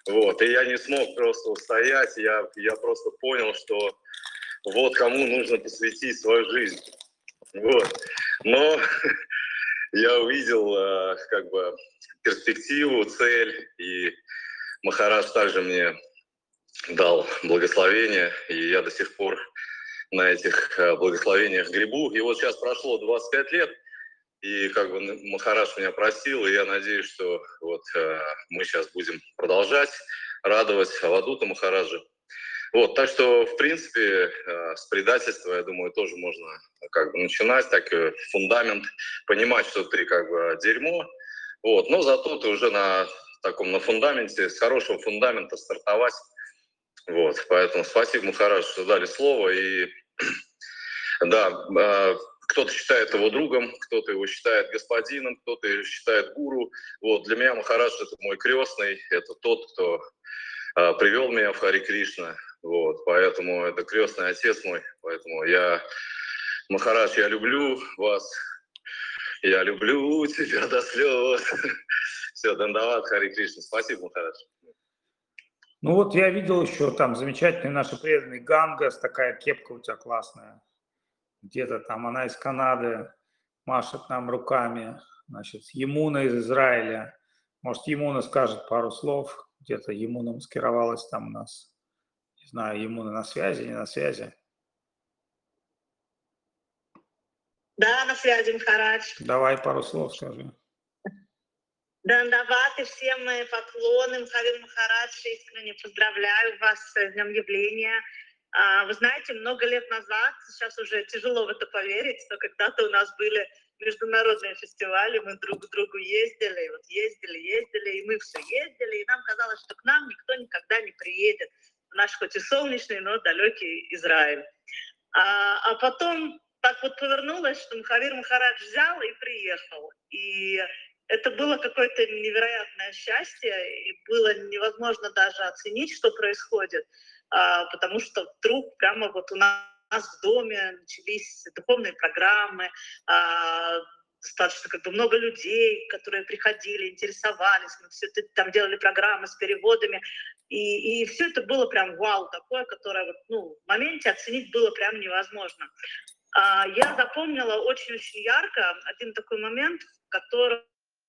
Вот, и я не смог просто устоять, я, я просто понял, что вот кому нужно посвятить свою жизнь. Вот. Но я увидел э, как бы перспективу, цель, и Махарадж также мне дал благословение, и я до сих пор на этих э, благословениях гребу. И вот сейчас прошло двадцать пять лет, и как бы Махарадж меня простил, и я надеюсь, что вот э, мы сейчас будем продолжать радовать Авадута Махараджа. Вот, так что, в принципе, э, с предательства, я думаю, тоже можно как бы начинать, так э, фундамент, понимать, что ты как бы дерьмо, вот, но зато ты уже на таком, на фундаменте, с хорошего фундамента стартовать. Вот, поэтому спасибо, Махарадж, что дали слово, и да, э, кто-то считает его другом, кто-то его считает господином, кто-то его считает гуру. Вот, для меня Махарадж — это мой крестный, это тот, кто э, привел меня в Хари Кришна. Вот, поэтому это крестный отец мой. Поэтому я, Махарадж, я люблю вас. Я люблю тебя до слез. Все, Дандават, Хари Кришна. Спасибо, Махарадж. Ну вот я видел еще там замечательный наши преданный Гангас, такая кепка у тебя классная. Где-то там она из Канады машет нам руками. Значит, Емуна из Израиля. Может, Емуна скажет пару слов. Где-то Емуна маскировалась там у нас. Не знаю, Емуна на связи, не на связи. Да, на связи, Махарадж. Давай пару слов скажи. Дандават и всем мои поклоны. Махавир Махарадж, искренне поздравляю вас с днем явления. Вы знаете, много лет назад, сейчас уже тяжело в это поверить, что когда-то у нас были международные фестивали, мы друг к другу ездили, вот ездили, ездили, и мы все ездили, и нам казалось, что к нам никто никогда не приедет в наш хоть и солнечный, но далекий Израиль. А, а потом так вот повернулось, что Махавир Махарадж взял и приехал. И это было какое-то невероятное счастье, и было невозможно даже оценить, что происходит, потому что вдруг прямо вот у нас в доме начались духовные программы, достаточно как бы много людей, которые приходили, интересовались, мы все это, там делали программы с переводами, и, и все это было прям вау такое, которое вот, ну, в моменте оценить было прям невозможно. Я запомнила очень-очень ярко один такой момент, в котором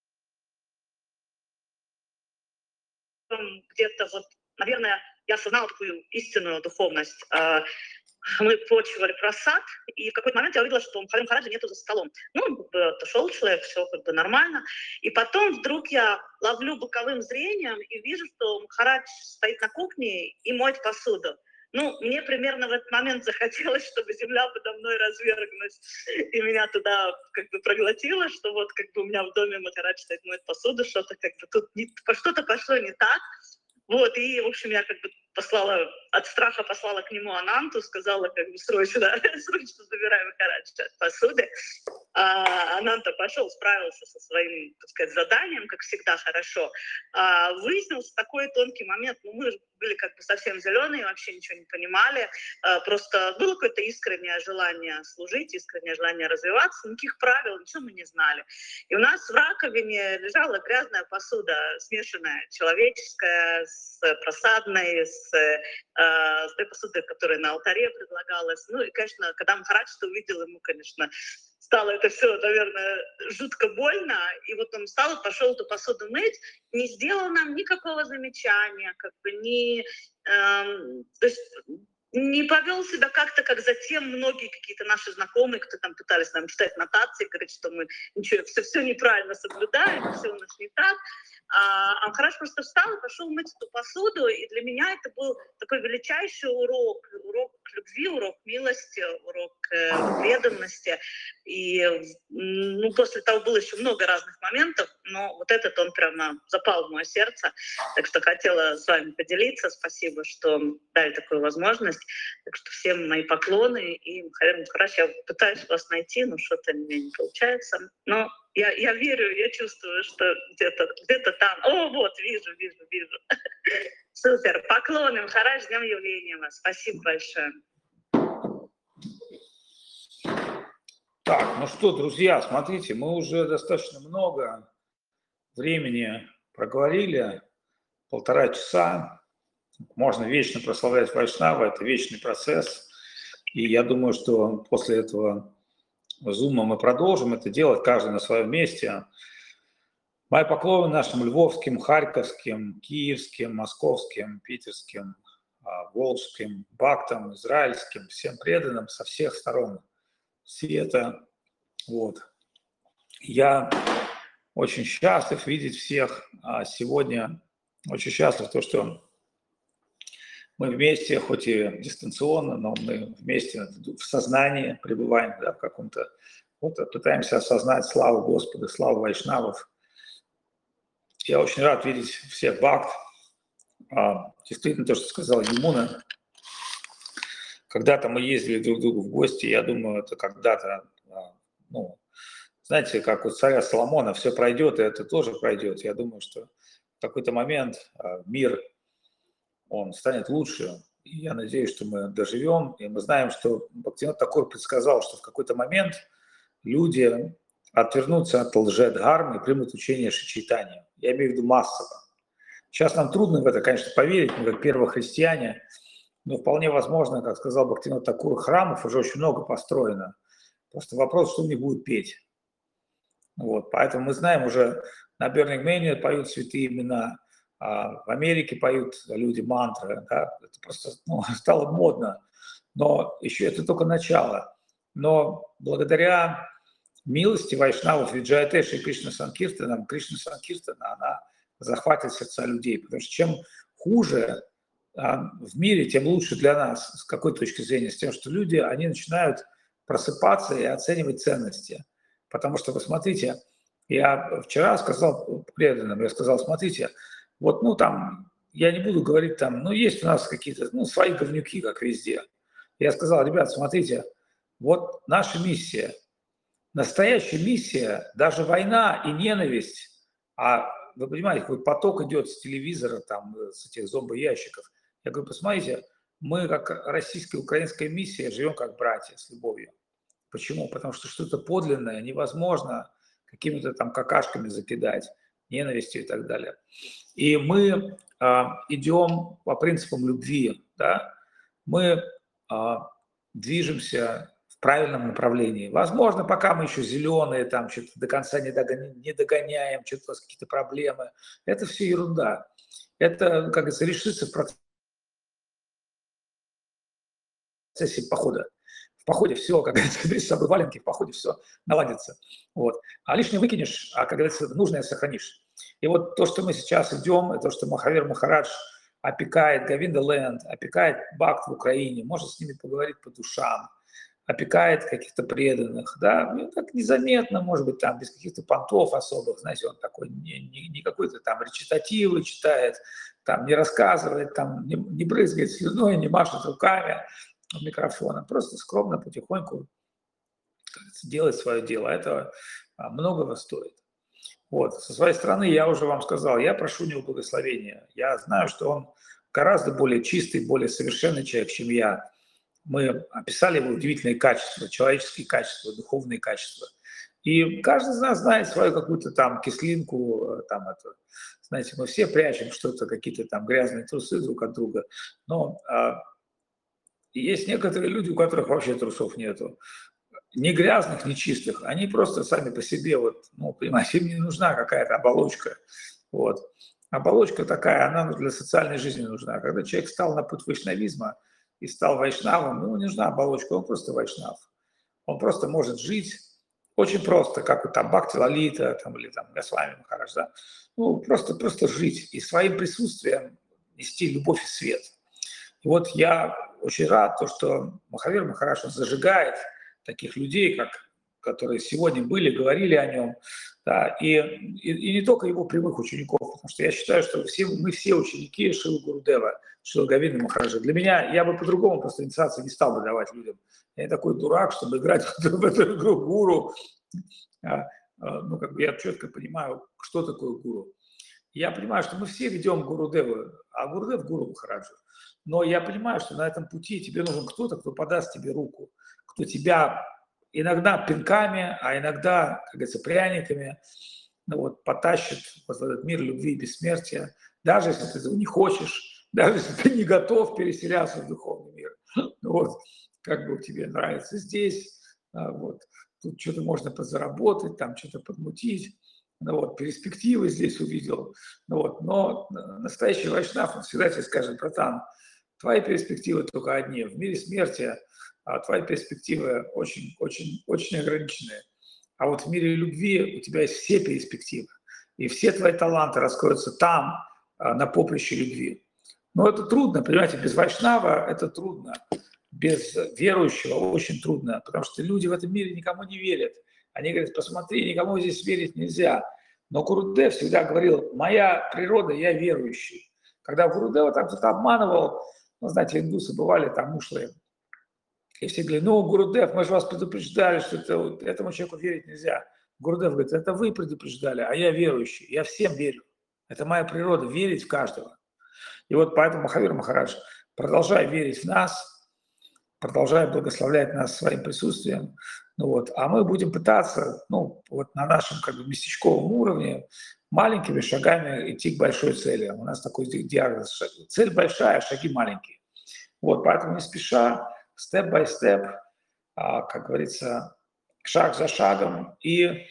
где-то вот, наверное, я осознала такую истинную духовность. Мы почивали просад, и в какой-то момент я увидела, что Махавир Махараджа нету за столом. Ну, как бы отошел человек, все как бы нормально. И потом вдруг я ловлю боковым зрением и вижу, что Махарадж стоит на кухне и моет посуду. Ну, мне примерно в этот момент захотелось, чтобы земля подо мной разверглась, и меня туда как бы проглотило, что вот как бы у меня в доме Махарадж стоит, моет посуду, что-то как бы тут не, что-то пошло не так. Вот, и, в общем, я как бы послала, от страха послала к нему Ананту, сказала, как бы, срочно, срочно забирай Махараджа от посуды. А Ананта пошел, справился со своим, так сказать, заданием, как всегда, хорошо. А выяснился такой тонкий момент, ну, мы были как бы совсем зеленые, вообще ничего не понимали, а, просто было какое-то искреннее желание служить, искреннее желание развиваться, никаких правил, ничего мы не знали. И у нас в раковине лежала грязная посуда, смешанная, человеческая, с просадной, с, э, с той посудой, которая на алтаре предлагалась. Ну и, конечно, когда Махарадж это увидел, ему, конечно, стало это все, наверное, жутко больно. И вот он встал и пошел эту посуду мыть, не сделал нам никакого замечания, как бы не... Эм, то есть, не повел себя как-то, как затем многие какие-то наши знакомые, кто там пытались нам читать нотации, говорить, что мы ничего, все, все неправильно соблюдаем, все у нас не так. А Махарадж просто встал и пошел мыть эту посуду, и для меня это был такой величайший урок, урок любви, урок милости, урок э, преданности. И ну, после того было еще много разных моментов, но вот этот он прямо запал в мое сердце. Так что хотела с вами поделиться. Спасибо, что дали такую возможность. Так что всем мои поклоны. И, Махавир Махарадж, я пытаюсь вас найти, но что-то у меня не получается. Но я, я верю, я чувствую, что где-то где-то там. О, вот, вижу, вижу, вижу. Супер. Поклоны, Махарадж, с днем явления вас. Спасибо большое. Так, ну что, друзья, смотрите, мы уже достаточно много времени проговорили. полтора часа. Можно вечно прославлять Вайшнава, это вечный процесс. И я думаю, что после этого зума мы продолжим это делать, каждый на своем месте. Мои поклоны нашим львовским, харьковским, киевским, московским, питерским, волжским, бактам, израильским, всем преданным со всех сторон света. Вот. Я очень счастлив видеть всех сегодня. Очень счастлив то, что мы вместе, хоть и дистанционно, но мы вместе в сознании пребываем, да, в каком-то... Вот, пытаемся осознать славу Господа, славу вайшнавов. Я очень рад видеть всех бхакт. Действительно, то, что сказал Емуна, когда-то мы ездили друг к другу в гости, я думаю, это когда-то, ну, знаете, как у царя Соломона, все пройдет, и это тоже пройдет. Я думаю, что в какой-то момент мир, он станет лучше. И я надеюсь, что мы доживем. И мы знаем, что Бхактивинода Тхакур предсказал, что в какой-то момент люди отвернутся от лжедхармы и примут учение Шри Чайтаньи. Я имею в виду массово. Сейчас нам трудно в это, конечно, поверить, мы как первохристиане, но вполне возможно, как сказал Бхактивинода Тхакур, храмов уже очень много построено. Просто вопрос, что они будут петь. Вот, поэтому мы знаем уже, на Burning Man поют святые имена, а в Америке поют люди мантры. Да? Это просто ну, стало модно. Но еще это только начало. Но благодаря милости вайшнавов, Виджаятеши и Кришна Санкиртана, Кришна Санкиртана, она захватит сердца людей. Потому что чем хуже а, в мире, тем лучше для нас. С какой точки зрения? С тем, что люди, они начинают просыпаться и оценивать ценности. Потому что, вы смотрите, я вчера сказал преданным, я сказал, смотрите, вот, ну, там, я не буду говорить там, ну, есть у нас какие-то, ну, свои говнюки, как везде. Я сказал, ребят, смотрите, вот наша миссия, настоящая миссия, даже война и ненависть, а вы понимаете, какой поток идет с телевизора, там, с этих зомбоящиков. Я говорю, посмотрите, мы, как российская, украинская миссия, живем как братья с любовью. Почему? Потому что что-то подлинное невозможно какими-то там какашками закидать, ненавистью и так далее. И мы а, идем по принципам любви, да? Мы а, движемся в правильном направлении. Возможно, пока мы еще зеленые, там что-то до конца не догоняем, не догоняем, что-то у нас какие-то проблемы. Это все ерунда. Это, как говорится, решится в процессе похода. В походе все, как говорится, бери с собой валенки, в походе все наладится. Вот. А лишнее выкинешь, а, как говорится, нужное сохранишь. И вот то, что мы сейчас идем, то, что Махавир Махарадж опекает Говинда Ленд, опекает бхакт в Украине, может с ними поговорить по душам, опекает каких-то преданных, да, ну, так незаметно, может быть, там, без каких-то понтов особых, знаете, он такой, не, не, не какой-то там речитативы читает, там, не рассказывает, там, не, не брызгает слюной, не машет руками микрофона, просто скромно, потихоньку делать свое дело. Это многого стоит. Вот. Со своей стороны я уже вам сказал, я прошу у него благословения. Я знаю, что он гораздо более чистый, более совершенный человек, чем я. Мы описали его удивительные качества, человеческие качества, духовные качества. И каждый из нас знает свою какую-то там кислинку, там это, знаете, мы все прячем что-то, какие-то там грязные трусы друг от друга. Но И есть некоторые люди, у которых вообще трусов нету. Ни грязных, ни чистых. Они просто сами по себе, вот, ну, понимаете, им не нужна какая-то оболочка. Вот. Оболочка такая, она для социальной жизни нужна. Когда человек стал на путь вайшнавизма и стал вайшнавом, ему не нужна оболочка, он просто вайшнав. Он просто может жить очень просто, как вот там Бхакти Лалита там, или там Госвами Махарадж, да? Ну, просто, просто жить и своим присутствием нести любовь и свет. И вот я очень рад, то, что Махавир Махарадж зажигает таких людей, как, которые сегодня были, говорили о нем, да, и, и, и не только его прямых учеников, потому что я считаю, что все, мы все ученики Шрилы Гурудева, Шрилы Говинды Махараджа. Для меня, я бы по-другому просто инициацию не стал бы давать людям. Я не такой дурак, чтобы играть в эту, в эту игру гуру. А, а, ну, как бы я четко понимаю, что такое гуру. Я понимаю, что мы все ведем Гурудеву, а Гурудев гуру Махараджа. Но я понимаю, что на этом пути тебе нужен кто-то, кто подаст тебе руку, кто тебя иногда пинками, а иногда, как говорится, пряниками, ну вот, потащит в этот мир любви и бессмертия, даже если ты этого не хочешь, даже если ты не готов переселяться в духовный мир. Вот, как бы тебе нравится здесь, вот, тут что-то можно подзаработать, там что-то подмутить, ну, вот, перспективы здесь увидел, ну, вот, но настоящий вайшнав, он всегда тебе скажет: братан, твои перспективы только одни, в мире смерти а твои перспективы очень, очень, очень ограниченные, а вот в мире любви у тебя есть все перспективы, и все твои таланты раскроются там, на поприще любви. Но это трудно, понимаете, без вайшнава это трудно. Без верующего очень трудно, потому что люди в этом мире никому не верят. Они говорят: посмотри, никому здесь верить нельзя. Но Гурудев всегда говорил: моя природа, я верующий. Когда Гурудева там кто-то обманывал, ну, знаете, индусы бывали там ушлые, и все говорили: ну, Гурудев, мы же вас предупреждали, что это, этому человеку верить нельзя. Гурудев говорит: это вы предупреждали, а я верующий, я всем верю. Это моя природа, верить в каждого. И вот поэтому Махавир Махарадж, продолжай верить в нас, продолжая благословлять нас своим присутствием, ну вот, а мы будем пытаться, ну, вот на нашем как бы местечковом уровне маленькими шагами идти к большой цели. У нас такой диагноз: цель большая, шаги маленькие. Вот, поэтому не спеша, степ-бай-степ, как говорится, шаг за шагом, и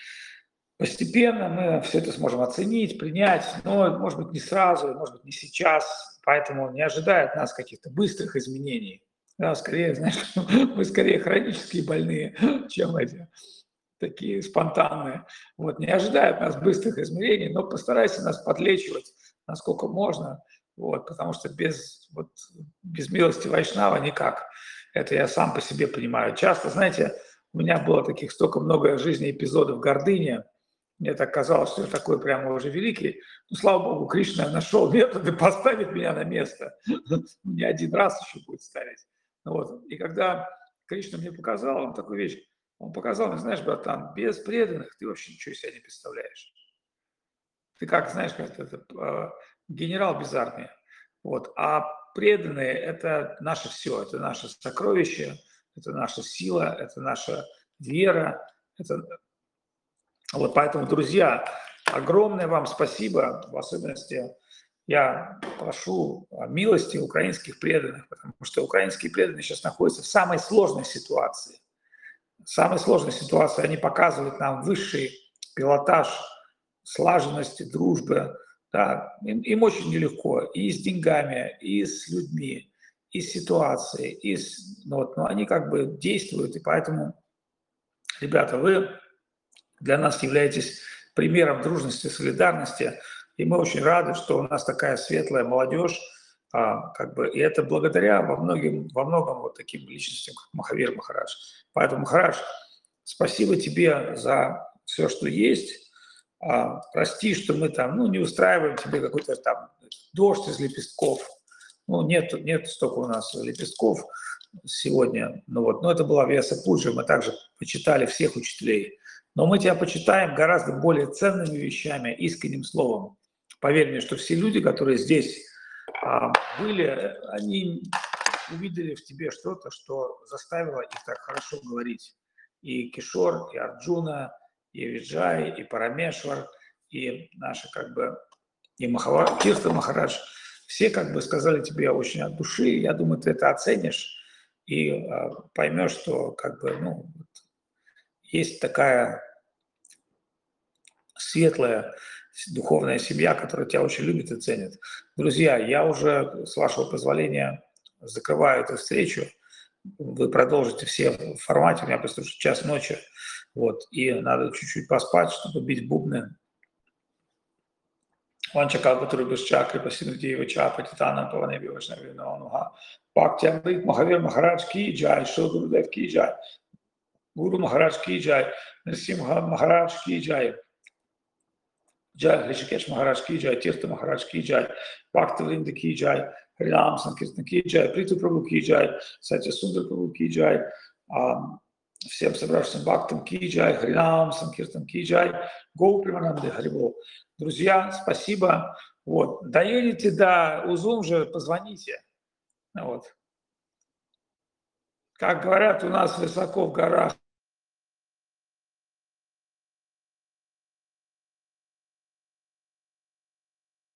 постепенно мы все это сможем оценить, принять, но, может быть, не сразу, может быть, не сейчас, поэтому не ожидай от нас каких-то быстрых изменений. Да, скорее, знаешь, мы скорее хронические больные, чем эти такие спонтанные. Вот, не ожидают нас быстрых изменений, но постарайся нас подлечивать, насколько можно, вот, потому что без, вот, без милости вайшнава никак. Это я сам по себе понимаю. Часто, знаете, у меня было таких столько много в жизни эпизодов гордыни. Мне так казалось, что я такой прямо уже великий. Ну, слава Богу, Кришна нашел методы поставить меня на место. Не один раз еще будет ставить. Вот. И когда Кришна мне показал, он такую вещь, он показал мне: знаешь, братан, без преданных ты вообще ничего себе не представляешь. Ты как, знаешь, как это, э, генерал без армии. Вот. А преданные – это наше все, это наше сокровище, это наша сила, это наша вера. Это... Вот поэтому, друзья, огромное вам спасибо, в особенности я прошу милости украинских преданных, потому что украинские преданные сейчас находятся в самой сложной ситуации. В самой сложной ситуации они показывают нам высший пилотаж слаженности, дружбы. Да. Им, им очень нелегко и с деньгами, и с людьми, и с ситуацией, и с, ну, вот, но они как бы действуют, и поэтому, ребята, вы для нас являетесь примером дружности, солидарности. И мы очень рады, что у нас такая светлая молодежь, а, как бы, и это благодаря во многим, во многом вот таким личностям, как Махавир Махарадж. Поэтому, Махарадж, спасибо тебе за все, что есть. А, прости, что мы там, ну, не устраиваем тебе какой-то там дождь из лепестков. Ну, нет, нет столько у нас лепестков сегодня. Ну, вот, но это была Вьяса-пуджа, мы также почитали всех учителей. Но мы тебя почитаем гораздо более ценными вещами, искренним словом. Поверь мне, что все люди, которые здесь а, были, они увидели в тебе что-то, что заставило их так хорошо говорить. И Кишор, и Арджуна, и Виджай, и Парамешвар, и наши как бы, и Махава, Кирта Махарадж, все как бы сказали тебе очень от души. Я думаю, ты это оценишь и а, поймешь, что как бы, ну, есть такая светлая духовная семья, которая тебя очень любит и ценит. Друзья, я уже, с вашего позволения, закрываю эту встречу. Вы продолжите все в формате, у меня просто уже час ночи, вот, и надо чуть-чуть поспать, чтобы бить бубны. Ванчакалпатурубишчакри, Пасинудиева Чапа, Титана, Паванеби, Вашнави, Нуха, Пактямрит, Махавир Махарадж ки джай, Шил Гурудев ки джай, Гуру Махарадж ки джай, Нарсимха Махарадж ки джай, Джай Ришикеш Махарадж ки джай, Тирта Махарадж ки джай, Бхактавринда ки джай, Харинам Санкиртан ки джай, Приту Прабху ки джай, Сатья Сундар Прабху ки джай, всем собравшимся Бхактам ки джай, Харинам Санкиртан ки джай, Гоу Примананды Харибол. Друзья, спасибо. Вот. Доедете до Узумжи, позвоните. Вот. Как говорят у нас высоко в горах,